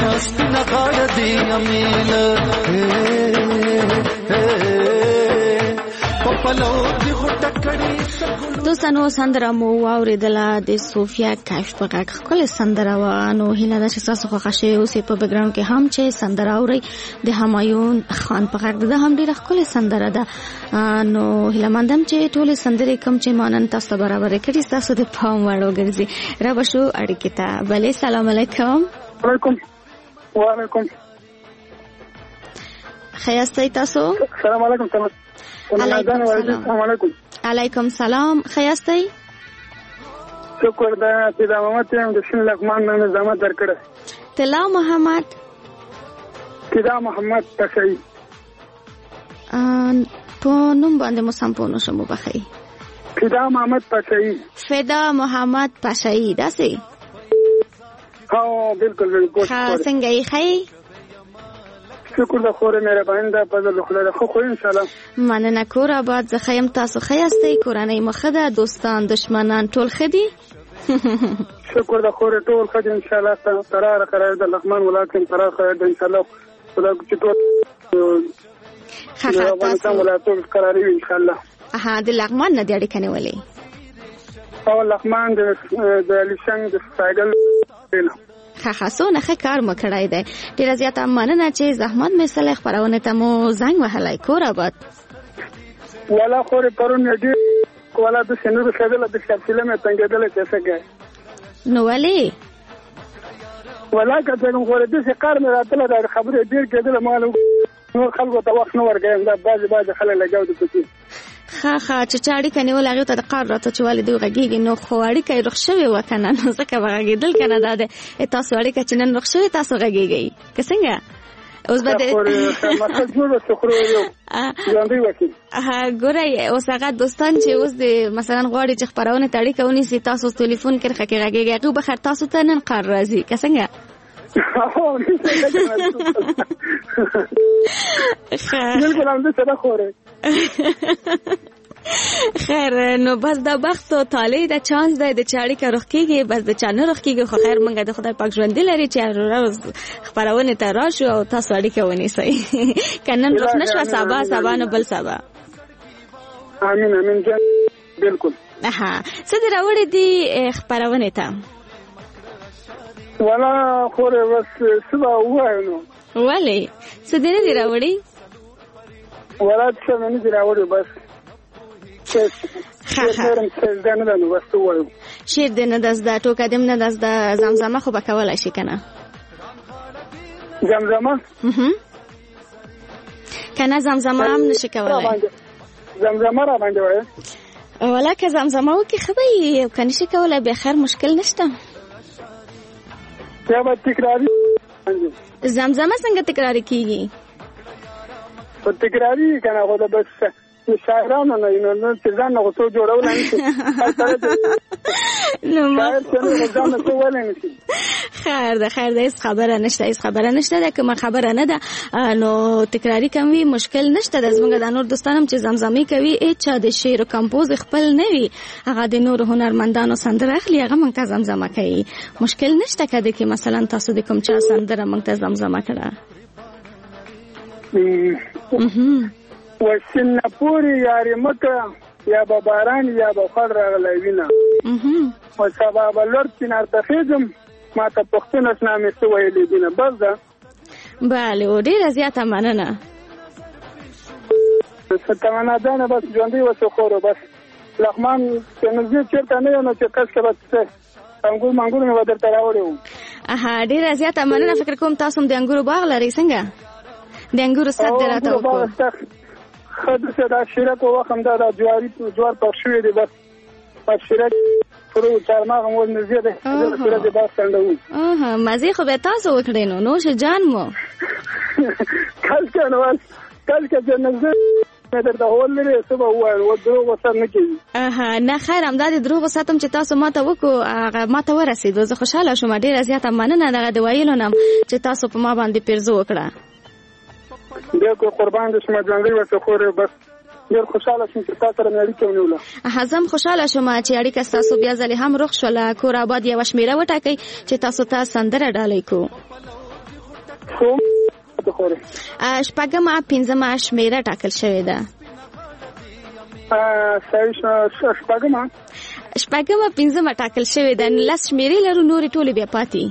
سپینا غاړه دی امیله دوستانو سندره مو واوریدله د صوفیا کیف په غږ ښکلې سندره وه. نو هیله ده چې ستاسو خوښه شوې اوس په بیکګراونډ کې هم چې سندره اورئ د همایون خان په غږ ده، هم ډېره ښکلې سندره ده. نو هیله مندم چې ټولې سندرې کوم چې ما نن تاسو ته برابرې کړي ستاسو د پام وړ وګرځي. را به شو اړیکې ته. بلې سلام علیکم. وعلیکم ښه یاستئ تاسو؟ سلام علیکم. علیکم سلام. ښه یاستئ؟ شکر ده. طلا محمد یم د شین لغمان نه نظامت درکړه. طلا محمد پشایی په نوم باندې مو سم پوه نشم وبخئ. فدا محمد پشایی داسې؟ ها بالکل. څنګه یې ښئ؟ شکر د خور مهربان ده په زړه خله خو ان شاء الله. مننه. کور آباد. زه خیم تاسو ښه یاستئ؟ کورنۍ مو ښه ده؟ دوستان دشمنان ټول ښه دي؟ شکر د خور ټول ښه دي ان شاء الله. قرار د لغمان ولایت کې قرار ده ان شاء الله. خدای چې ټول تاسو ولایت قرار وي ان شاء الله. د لغمان نه د اړیکې نیولې او لغمان د لشنګ د سایګل خاصونه ښه کار مو کړی دی. ډېره زیاته مننه چې زحمت مې سلی خپرونې ته مو زنګ وهلی. کور آباد. والا خورې پرون یې ډېر والا د سنورو ښځله د شرفیله مې تنګېدلی چې څه کوې نو ولې والا که څنګه خورې داسې کار مې راتله دا خبرې ډېر کېدله ما نور خلکو ته وخت نه ورکوم. دا بعضې خلک لګیا دي پکې ښه چې چا اړیکه نیول هغې ته د قار راته چې ولې دوی غږېږي. نو خو اړیکه یې رخ شوې وه که نه نو ځکه به غږېدل که نه. دا د تاسو اړیکه چې نن رخ شوې تاسو غږېږئ که څنګه اوس به ګورئ اوس هغه دوستان چې اوس د مثلا غواړي چې خپرونې ته اړیکه ونیسي تاسو اوس ټلیفون کرښه کې غږېږئ هغې به خیر تاسو ته نن قار راځي که څنګه خیر. نو بس دا بخت او طالع د چانس دی د چاړي کا روخ کیږي بس د چانه روخ کیږي. خو خیر مونږ د خدای پاک ژوند لري چې روز خبرونه ته راشو او تاسو اړیکه ونیسئ. کنن روخ نشو سبا نه بل سبا. امين جان بالکل. څه دی راوړې دي خبرونه ته؟ ولا خوره بس سبا وایو. ولې څه دی نه دی راوړې؟ ولا څه نه دی راوړې بس شیر دې نه دزده ټوکه دې نه دزده زمزمه خو به کولی شي که نه؟ زمزمه که نه زمزمه هم نشي کولی. زمزمه را باندې وایه ولا که زمزمه وکړي ښه به یي که نشي کولی بیا خیر مشکل نشته. بیا به تکراري زمزمه څنګه تکراري کېږي؟ په تکراري که نه خو د بس شاعرانو نه نو چې ځان نه غوڅو جوړول نه شي نو ما خیر ده هیڅ خبره نشته ده که ما خبره نه ده نو تکراری کوي مشکل نشته ده. زمونږ د نور دوستانم چې زمزمې کوي اچا د شعر او کمپوز خپل نه وي هغه د نور هنرمندانو سندره اخلي هغه مونږ ته زمزمه کوي. مشکل نشته کده کې مثلا تاسو د کوم چا سندره مونږ ته زمزمه کړه وسنه پوری یاري مکه یا به باران یا به خړ راغلی وینه او سبا به لور چنار ته خېږم ما ته پښتون اسنامي څه ویلې دي نه بس ده. بله او ډېره زیاته مننه. ستمنه ده نه بس ژوندۍ اوسه خورو بس لغمان چې نږدې چېرته نه یم نو چې کس کې به څه انګور مانګور مې به درته راوړی وم. ډېره زیاته مننه. فکر کوم تاسو هم د انګورو باغ لرئ څنګه؟ د انګورو صد دې راته وکړو. ښه داسې دا شیرک وخت همدا دا جوار پخ شوي دي بس شیرک فرو چارمغ مور نږدې دی شیرک یې باز څنډوو. مزې خو بیا تاسو وکړئ نو نوش جان مو کل که نو چې نږدې مې درته هول لري څه به ووایم و دروغ به سر نه کېږي. نه خیر همدا د دروغ ساتم چې تاسو ما ته وکړو هغه ما ته ورسېدو زه خوشحاله شوم. ډېره زیاته مننه دغه د ویلو نه چې تاسو په ما باندې پیرزو وکړه. بیا کو قربان دې شم ژوندۍ وسه خورې بس ډېر خوشحاله شوم چې تا سره مې اړیکه ونیوله. زه خوشحاله شوم چې اړیکه ستاسو بیا ځلې هم رخ شوله. کور آباد یوه شمېره وټاکئ چې تاسو ته سندره ډالۍ کړو. شپږمه پنځمه شمیره ټاکل شوې ده. شپږمه پنځمه ټاکل شوې ده. لس شمیرې لرو، نورې ټولې بیا پاتې.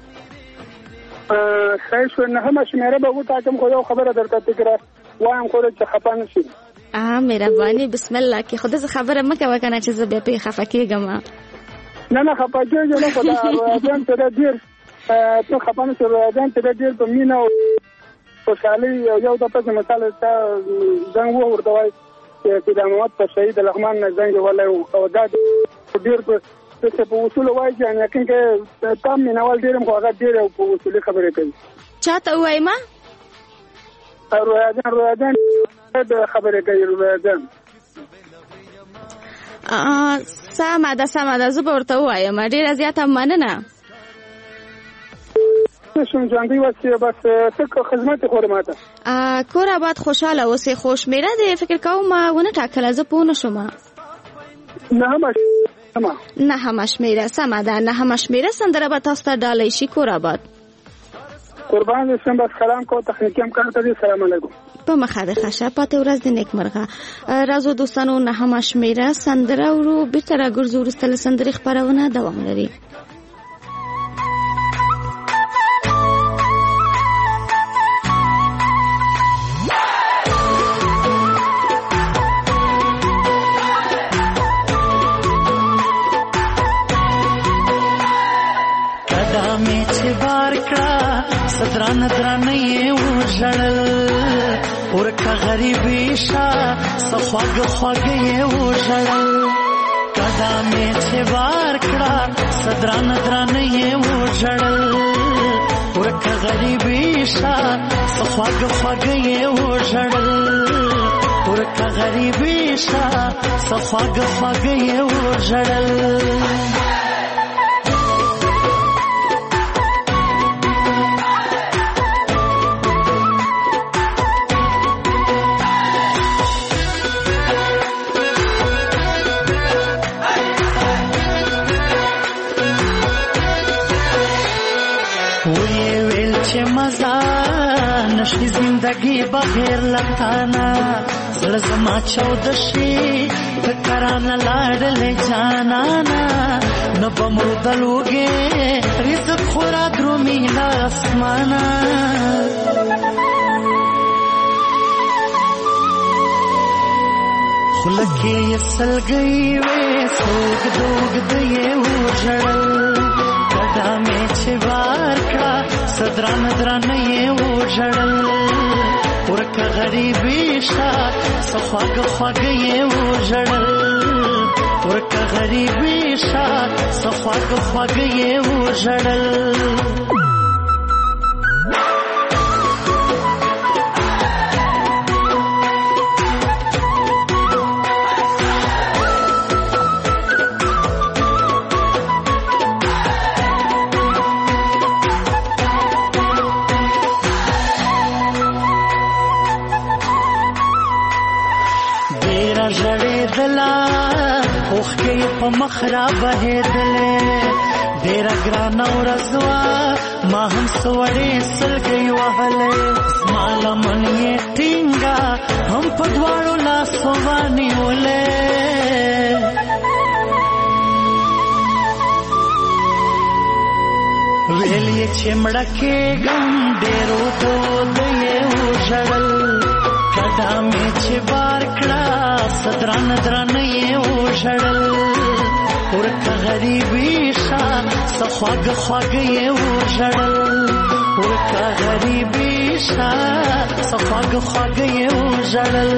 صحیح شو. نهمه شمیره به وټاکم، خو یو خبره درته تکرار وایم خو چې خفه نه شي. مهرباني بسم الله کې خو دې خبره مکه وکنه چې زه بیا په خفه کېږم. نه خفه کېږم نه، خو دا روایتان ته ډېر ته خفه نه شو. روایتان ته ډېر په مینه او خوشحالي یو دفعه چې مثال ته زنګ ورته وایي چې د محمد په شهید لغمان نه زنګ ولی او دا ډېر په اصول وایي چې یقین کې کم مینوال ډېر خو هغه ډېر په اصولي خبرې کوي. چاته ووایم؟ روایتان خبرې کوي. روایتان سمه ده زه به ورته ووایم. ډېره زیاته مننه. شم ژوندی اوسې، بس څه خدمت خورې ماته. کور آباد خوشحاله اوسې. خو شمیره دې فکر کوم ونه ټاکله، زه پوه نه شوم. نهمه شمیره سمه ده. نهمه شمیره سندره به تاسو ته ډالۍ شي. کور آباد قربان شم. بس سلام کو تخنیکی امکان ته دي. سلام علیکم. په مخه د خشه پاتې ورځ د نیکمرغه. راځو دوستانو، نهمه شمیره سندره ورو بیرته راګرځو. وروسته له سندرې خپرونه دوام لري. دران یې وژړل ورکه غریبي شا صفاګ خواږ یې وژړل قدمې چې بار کړه صدران یې وژړل ورکه غریبي شا صفاګ خواږ یې وژړل ورکه غریبي شا صفاګ خواږ یې وژړل. نشي زندگی بغیر لتانا زړه زما چود شي فکران لاړلې جانانا نه بمردلوږي رزق خورا درومي لا اسمانا خلکې سلګي وې سوګ دوګ دې وژړل قدمې چې بار کړه صدران یې وژړل ورکه غریبي شا صفاګ خواږ یې وژړل ورکه غریبي شا صفاګ خواږ یې وژړل. په مخرا بهدلې ډېر ګران ورځوا ما هم سوړې سلګي وهلې مالمن یې ټینګا هم په دواړو لاسو باندې ولې ویلې چې مړکه ګم ډېرو دې وژړل قدمې چې بار کړه صدران یې وژړل ورکه غریبي شا صفاګ خواږ یې وژړل ورکه غریبي شا صفاګ خواږ یې وژړل.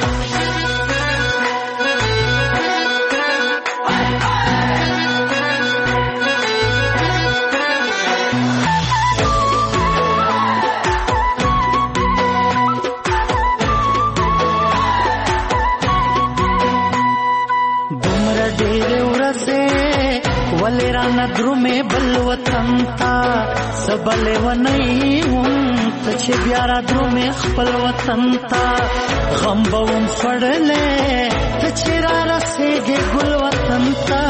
ندرو میں بل وطن تا سبل ونئی ته چې بیا را درو میں خپل وطن تا غم بوم خړلې ته چې را رسېږي ګل وطن تا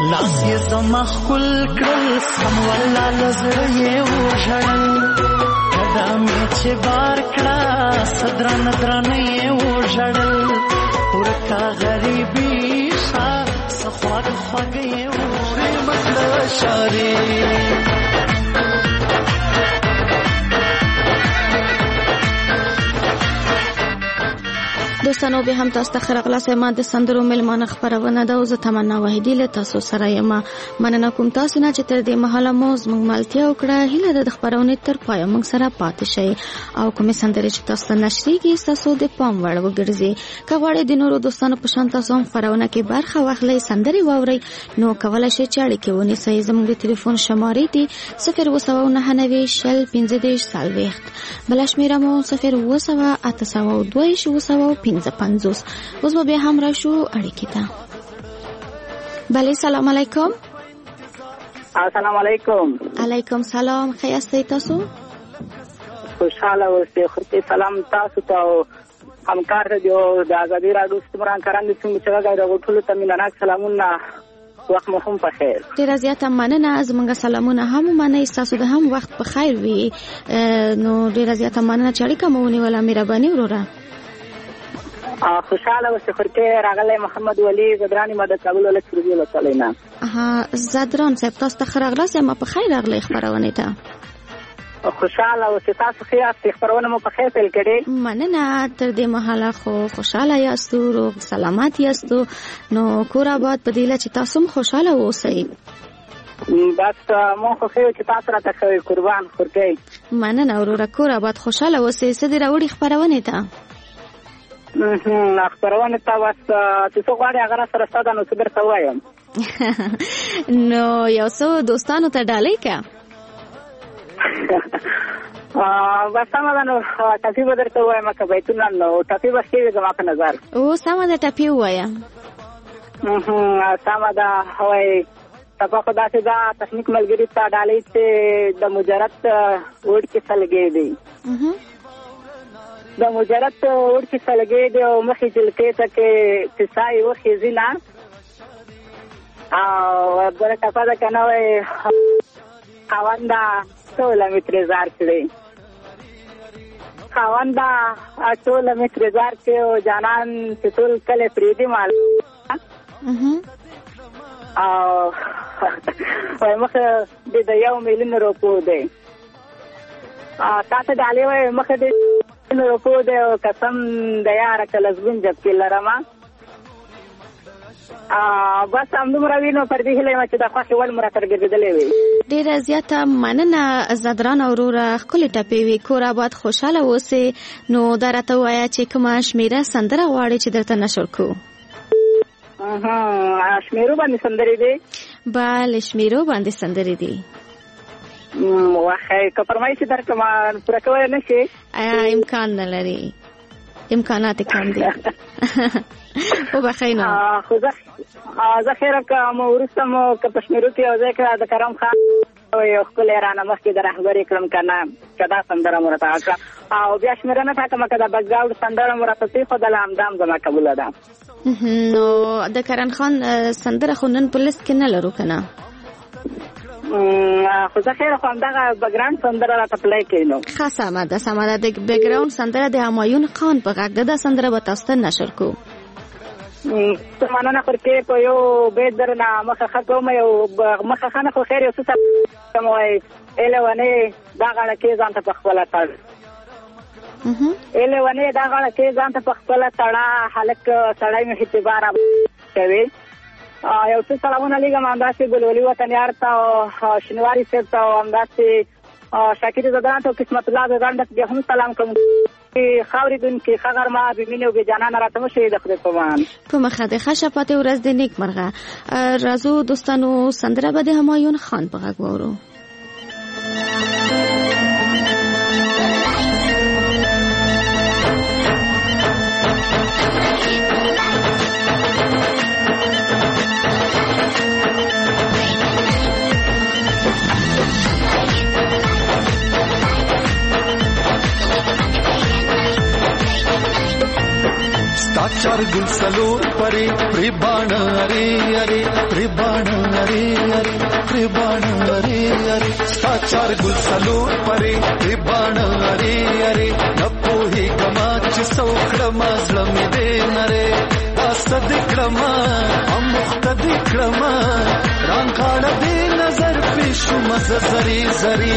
لاس یې زما خپل کړل سم والله لزړه یې وژړل کدا مې چې بار کړه صدران درانه یې وژړل ورکا غریبي شا سخواږ خواږ یې وژړل مطلب شاري دوستانو به هم تاسو ته خرغلاسه ما د سندرو ملمانه خبرونه ده او زه تمنا وحیدی له تاسو سره یم. مننه کوم تاسو نه چې تر دې مهاله مو زموږ ملتیا وکړه. هیله د خبرونه تر پای موږ سره پاتې شئ او کوم سندرې چې تاسو ته نشریږي تاسو د پام وړ وګرځي. که غواړئ د نورو دوستانو په شان تاسو هم خبرونه کې برخه واخلئ سندرې واورئ نو کولای شئ چې اړیکه ونیسئ. زموږ د ټلیفون شمارې دي 0299040 بل شمیره مو 0808822 اوس به هم راشو اړیکې ته. بله سلام علیکم. السلام علیکم. علیکم سلام. خیاستئ تاسو؟ خوشحاله اوسئ. خو سلام تاسو ته همکار ته د ازادي راډیو ستمران کاران دي څنګه چې راغوټلو ته میناناک سلامونه. وخت مو هم په خیر. ډیره زیاته مننه. زموږ سلامونه هم منئ. تاسو د هم وخت په خیر وي. نو ډیره زیاته مننه چې اړیکه مو ونیوله. مهرباني وروره. خوشحاله اوسئ. خورته راغلی محمد ولی زدرانی مدد کابل ولایت رضی الله تعالی عنہ. زدران صاحب تاسو ته راغلاست ما په خیر راغلی خبرونه ته. خوشحاله اوسئ. تاسو ښه یاست؟ خبرونه مو په خیر پیل کړې؟ مننه. تر دې مهاله خو خوشحاله یاستو روغ سلامت یاستو نو کور آباد په دې چې تاسو هم خوشحاله اوسئ. بس مو خو خیر چې تاسو راته کوي قربان خورته. مننه وروره کور آباد خوشحاله اوسئ. څه دې راوړي خبرونه ته؟ خبرونه ته بس چې څو غواړي هغه سره ستاسو نو څه درته وایم. نو یو څو دوستانو ته ډالۍ کا بس سمه ده نو ټپي به درته وایم که بیتونه نو ټپي به ښې وي زما په نظر. سمه ده ټپي ووایه. سمه ده وایي ټپه خو داسې ده تخنیک ملګري ته ډالۍ چې د مجرد وړکې سلګۍ دی د مجرد وړکې سلګۍ دی او مخې جلکې ته کې کیسای وخېځي نه او بله ټپه ده که نه وایي خاونده ټوله مې ترې زار کړې خاونده ټوله مې ترې زار کړې او جانان چې ټول کلی پرېږدي مال او وایي مخه د 1 میلیون روپو دی تا ته ډالۍ وایي مخه د روپو دی او قسم د یاره که لزګون جب کې لرمه بس همدومره وي نو پر دې هیله یم چې د خوښې وړ مو راته ګرځېدلې وي. ډېره زیاته مننه زدران وروره. ښکلې ټپې وي. کور آباد خوشحاله اوسې. نو دا راته ووایه چې کومه شمېره سندره غواړې چې درته نشر کړو؟ شمېرو باندې سندرې دي؟ بله شمېرو باندې سندرې دي. وخی که فرمایش درکړم پوره کولی نه شي؟ امکان نه لري. امکانات کم دي. وبخښئ نو خو زه خیره که مو وروسته مو که په شمېرو کې یو ځای کړه د کرم خان یو ښکلی رانه مخکې د رهبري کړم که نه که دا سندره مو راته کړه او بیا شمېره نه ټاکمه که د بګراوډ سندره مو راته پرېښودله همدا هم زما قبوله ده. نو د کرن خان سندره خو نن په لیست کې نه لرو که نه؟ خو زه خیره خو همدغه بګراوند سندره راته پلی کوي نو ښه سمه ده سمه ده. د بګراوند سندره د همایون خان په غږ ده. دا سندره به تاسو ته نشر کړو. مننه خورکې په یو بیت درنه مخه ښه کوم یو مخه ښه نه خو خیر یو څه ته وایي ایله ونې دا غاړه کې ځان ته په خپله تړ ایله ونې دا غاړه کې ځان ته په خپله تړه هلک سړی مې اعتبار کوي. یو څه سلامونه لیږم همداسې ګلولي وطنیار ته او شینواري صاحب ته او همداسې شاکر زدران ته او قسمت الله زدران ته هم سلام کوم. خاورېدونکي ښه غرمه بې مینې او بې جانانه راته مه شئ د خدای په امان. په مخه د ښه شپاتې ورځ د نیکمرغه. راځو دوستانو سندره به د همایون خان په غږ واورو. चार गुल सलोर परे प्रिबाण अरे अरे प्रिबाण अरे अरे प्रिबाण अरे अरे सा चार गुल सलोर परे प्रिबाण अरे अरे नपो ही गमाच सौक्रमा जलमी दे नरे सदिक्रमा अमुख्तदिक्रमा रांकाड़ दे नजर पेशु मज जरी जरी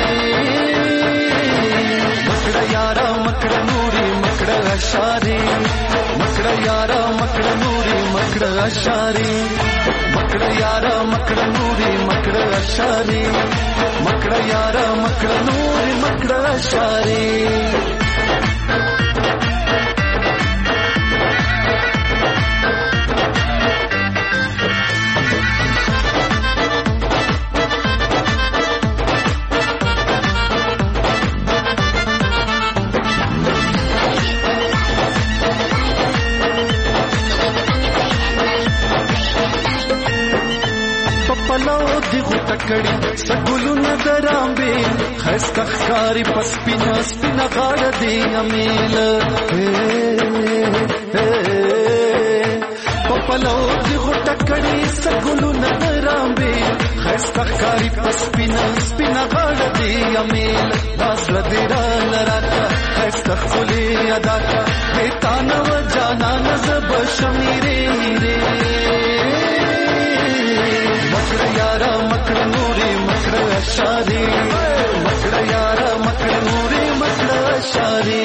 मकड़ यारा मकड़ नूरी मकड़ अशारी मकड़ यारा मकड़ नूरी मकड़ अशारी मकड़ यारा मकड़ नूरी मकड़ अशारी मकड़ यारा मकड़ नूरी मकड़ अशारी टकड़ी सगुलु नदरांबे खस्ता खारी पस्पिना स्पिना गाड़ दे अमील पपलो दिगु टकड़ी सगुलु नदरांबे खस्ता खारी पस्पिना स्पिना गाड़ दे अमील दास लदेरा लराता खस्ता खुले अदाता बेताना व जाना नजब शमीरे रे मकड़ यारा मकड़ नूरी मकड़ अशारी मकड़ यारा मकड़ नूरी मकड़ अशारी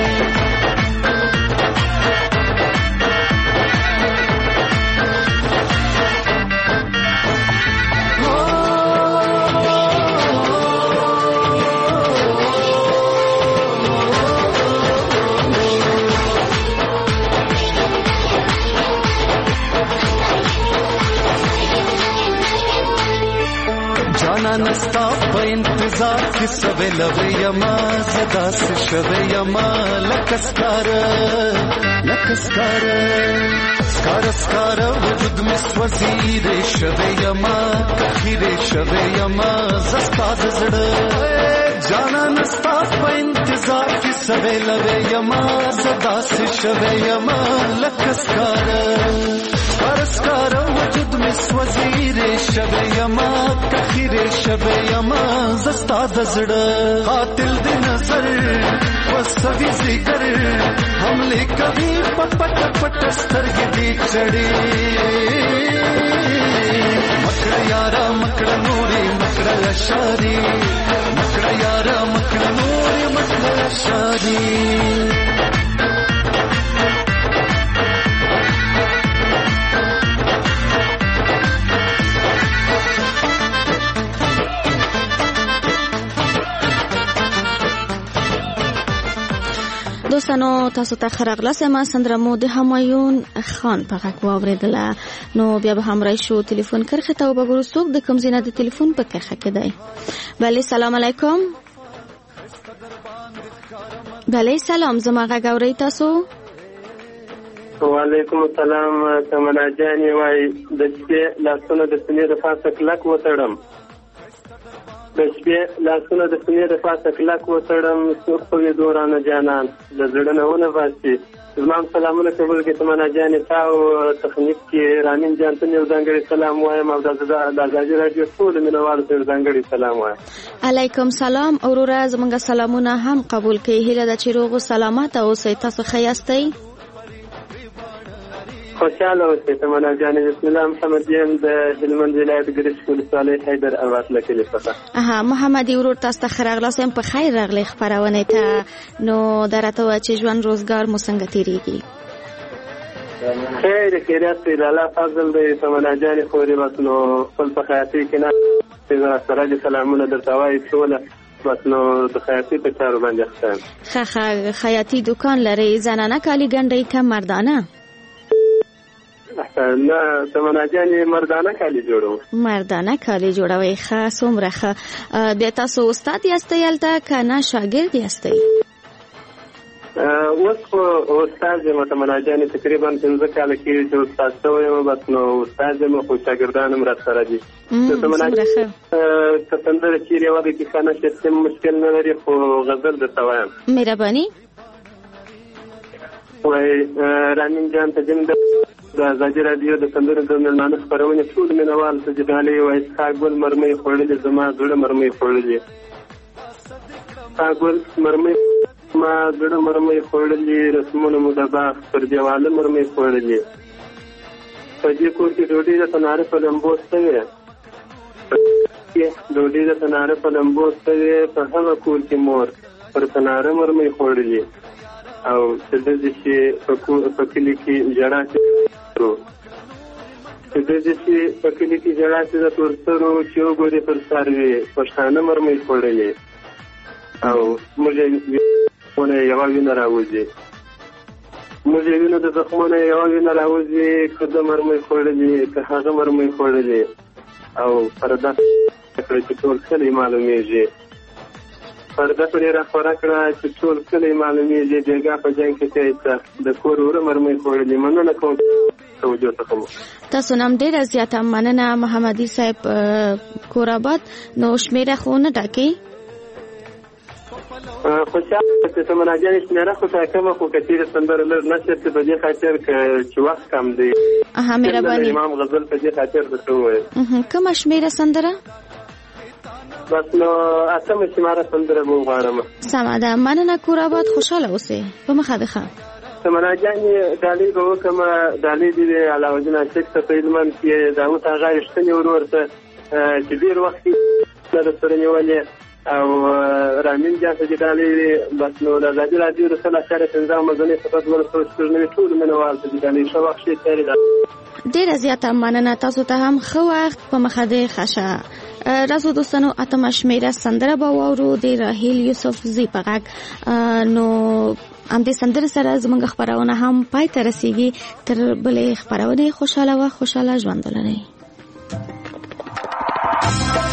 नस्ता इंतजार की सवे लवे यमा सदा से शवे यमा लकस्कार लकस्कार स्कार स्कार वजुद में स्वजीरे शवे यमा कखीरे शवे यमा जस्ता जड़ जाना नस्ता इंतजार की सवे लवे यमा सदा से शवे यमा लकस्कार स्कार वजुद में स्वजीरे शवे यमा कखीरे शवे यमा जस्ता दजड़ कातिल दिन नजर वसवी जिगर हमले कभी पपट पट स्तर दी चढ़े मकड़ यारा मकड़ नूरी मकड़ अशारी मकड़ यारा मकड़ नूरी मकड़ अशारी دوستانو تاسو ته خراغله ما سندره مو د همایون خان په غږ واوریدله نو بیا به همراه شو ټلیفون کرخه ته وګورو څوک د کوم زینه د ټلیفون په کرخه کې دی بله سلام علیکم بله سلام زما غږ اورئ تاسو وعلیکم السلام تمنا جانې وای د شپې لاسونه د سینې د پاسه کلک وتړم د شپې لاسونه د سینې د پاسه کلک وتړم څوک په دورانه جانان د زړه نه ونه باسي زما سلامونه قبول کې تمنا جانې تا او تخنیک کې رامین جان ته یو ځانګړی سلام وایم او د آزادي رادیو ټول مینوالو ته ځانګړی سلام وایم علیکم سلام اورورا زمونږ سلامونه هم قبول کړئ هیله ده چې روغ او سلامت اوسئ تاسو ښه یاستئ خوشاله اوسئ تمنا جانې بسم الله محمد یم د هلمند ولایت ګرشک ولسوالۍ حیدر آباد له کلي څخه محمد ورور تاسو ته ښه راغلاست یم په خیر راغلی خپرونې ته نو درته وایه چې ژوند روزګار مو څنګه تېرېږي خیر خیریت دی الله فضل دی تمنا جانې خورې بس نو خپل په خیاطۍ کې نه سره دې سلامونه درته وایي ټوله بس نو د خیاطۍ په چارو باندې اخته یم ښه خیاطي دوکان لرئ زنانه کالي ګنډئ که مردانه نه تمنا جانې مردانه کالي جوړو مردانه کالي جوړوئ ښه څومره ښه بیا تاسو استاد یاستئ هلته که نه شاګرد یاستئ اوس خو استاد یم تمنا جانې تقریبا 15 کاله کېږي چې استاد شوی یم بس نو استاد یم خو شاګردان هم راسره دي تمنا که سندره چیرې وده کې ښه نشي مشکل نه لري خو غزل درته وایم مهرباني وای رامین جان ته د ازادي رادیو د سندرو د مېلمانه خپرونې ټول مینوال ته جدالي وای اسحاق ګل مرمۍ خوړلې زما زړه مرمۍ خوړلې اسحاق ګل مرمۍ ما زړه مرمۍ خوړلې رسمونه مو د باغ پر دیواله مرمۍ خوړلې په دې کور کې ډوډۍ د تناره په لمبو ستوي ډوډۍ د تناره په لمبو ستوي په هغه کور کې مور پر تناره مرمۍ خوړلې او چې د دې چې په کلی کې جړا چې په کلی کې جړا چې د تورسرو چې وګوري پر ساروي پښتانه مرمۍ خوړلې او موږ یو وینه راوځي موږ وینو د زخمونه یو وینه راوځي کله مرمۍ خوړلې که هغه مرمۍ خوړلې او پردا کړې چې ټول کلی معلومیږي پردا پرې را خورا کړه چې ټول کلی معلومیږي دغه په جنګ کې چې د کور ور مرمۍ خوړلې مننه کوم توجه تاسو تاسو نام ډیر زیاته مننه محمدي صاحب کوراباد نو شمیره خو نه ټاکي خوشاله چې مناجات شمیره خو ټاکمه خو کثیر سندر لر نشته په دې خاطر چې وخت کم دی مهرباني امام غزل په دې خاطر څه وایي کوم شمیره سندره بس نو اتمه شمیره سندره مو غواړم سماده مننه کوراباد خوشاله اوسئ په مخه ده مناجات دالي به کومه دالي دی علاوه شیخ سفیدمن کې داوود هغه رښتینی ورته چې ډیر وخت سره سره نیولې او رامین جان چې دالي بس نو د ازادي رادیو رسول اشاره تنظیم مزنی فقط ورته شکرنه ټول منوال چې دالي شو وخت شي تیرې ډیر زیاته مننه تاسو ته هم خو وخت په مخه ده خشه راسو دوستانو اتم شمیره سندره با وورو د راهیل یوسف زی پغاک نو ام دې سندره سره زموږ خبرونه هم پای ته رسیږي تر بلې خبرونه خوشاله ژوند ولرئ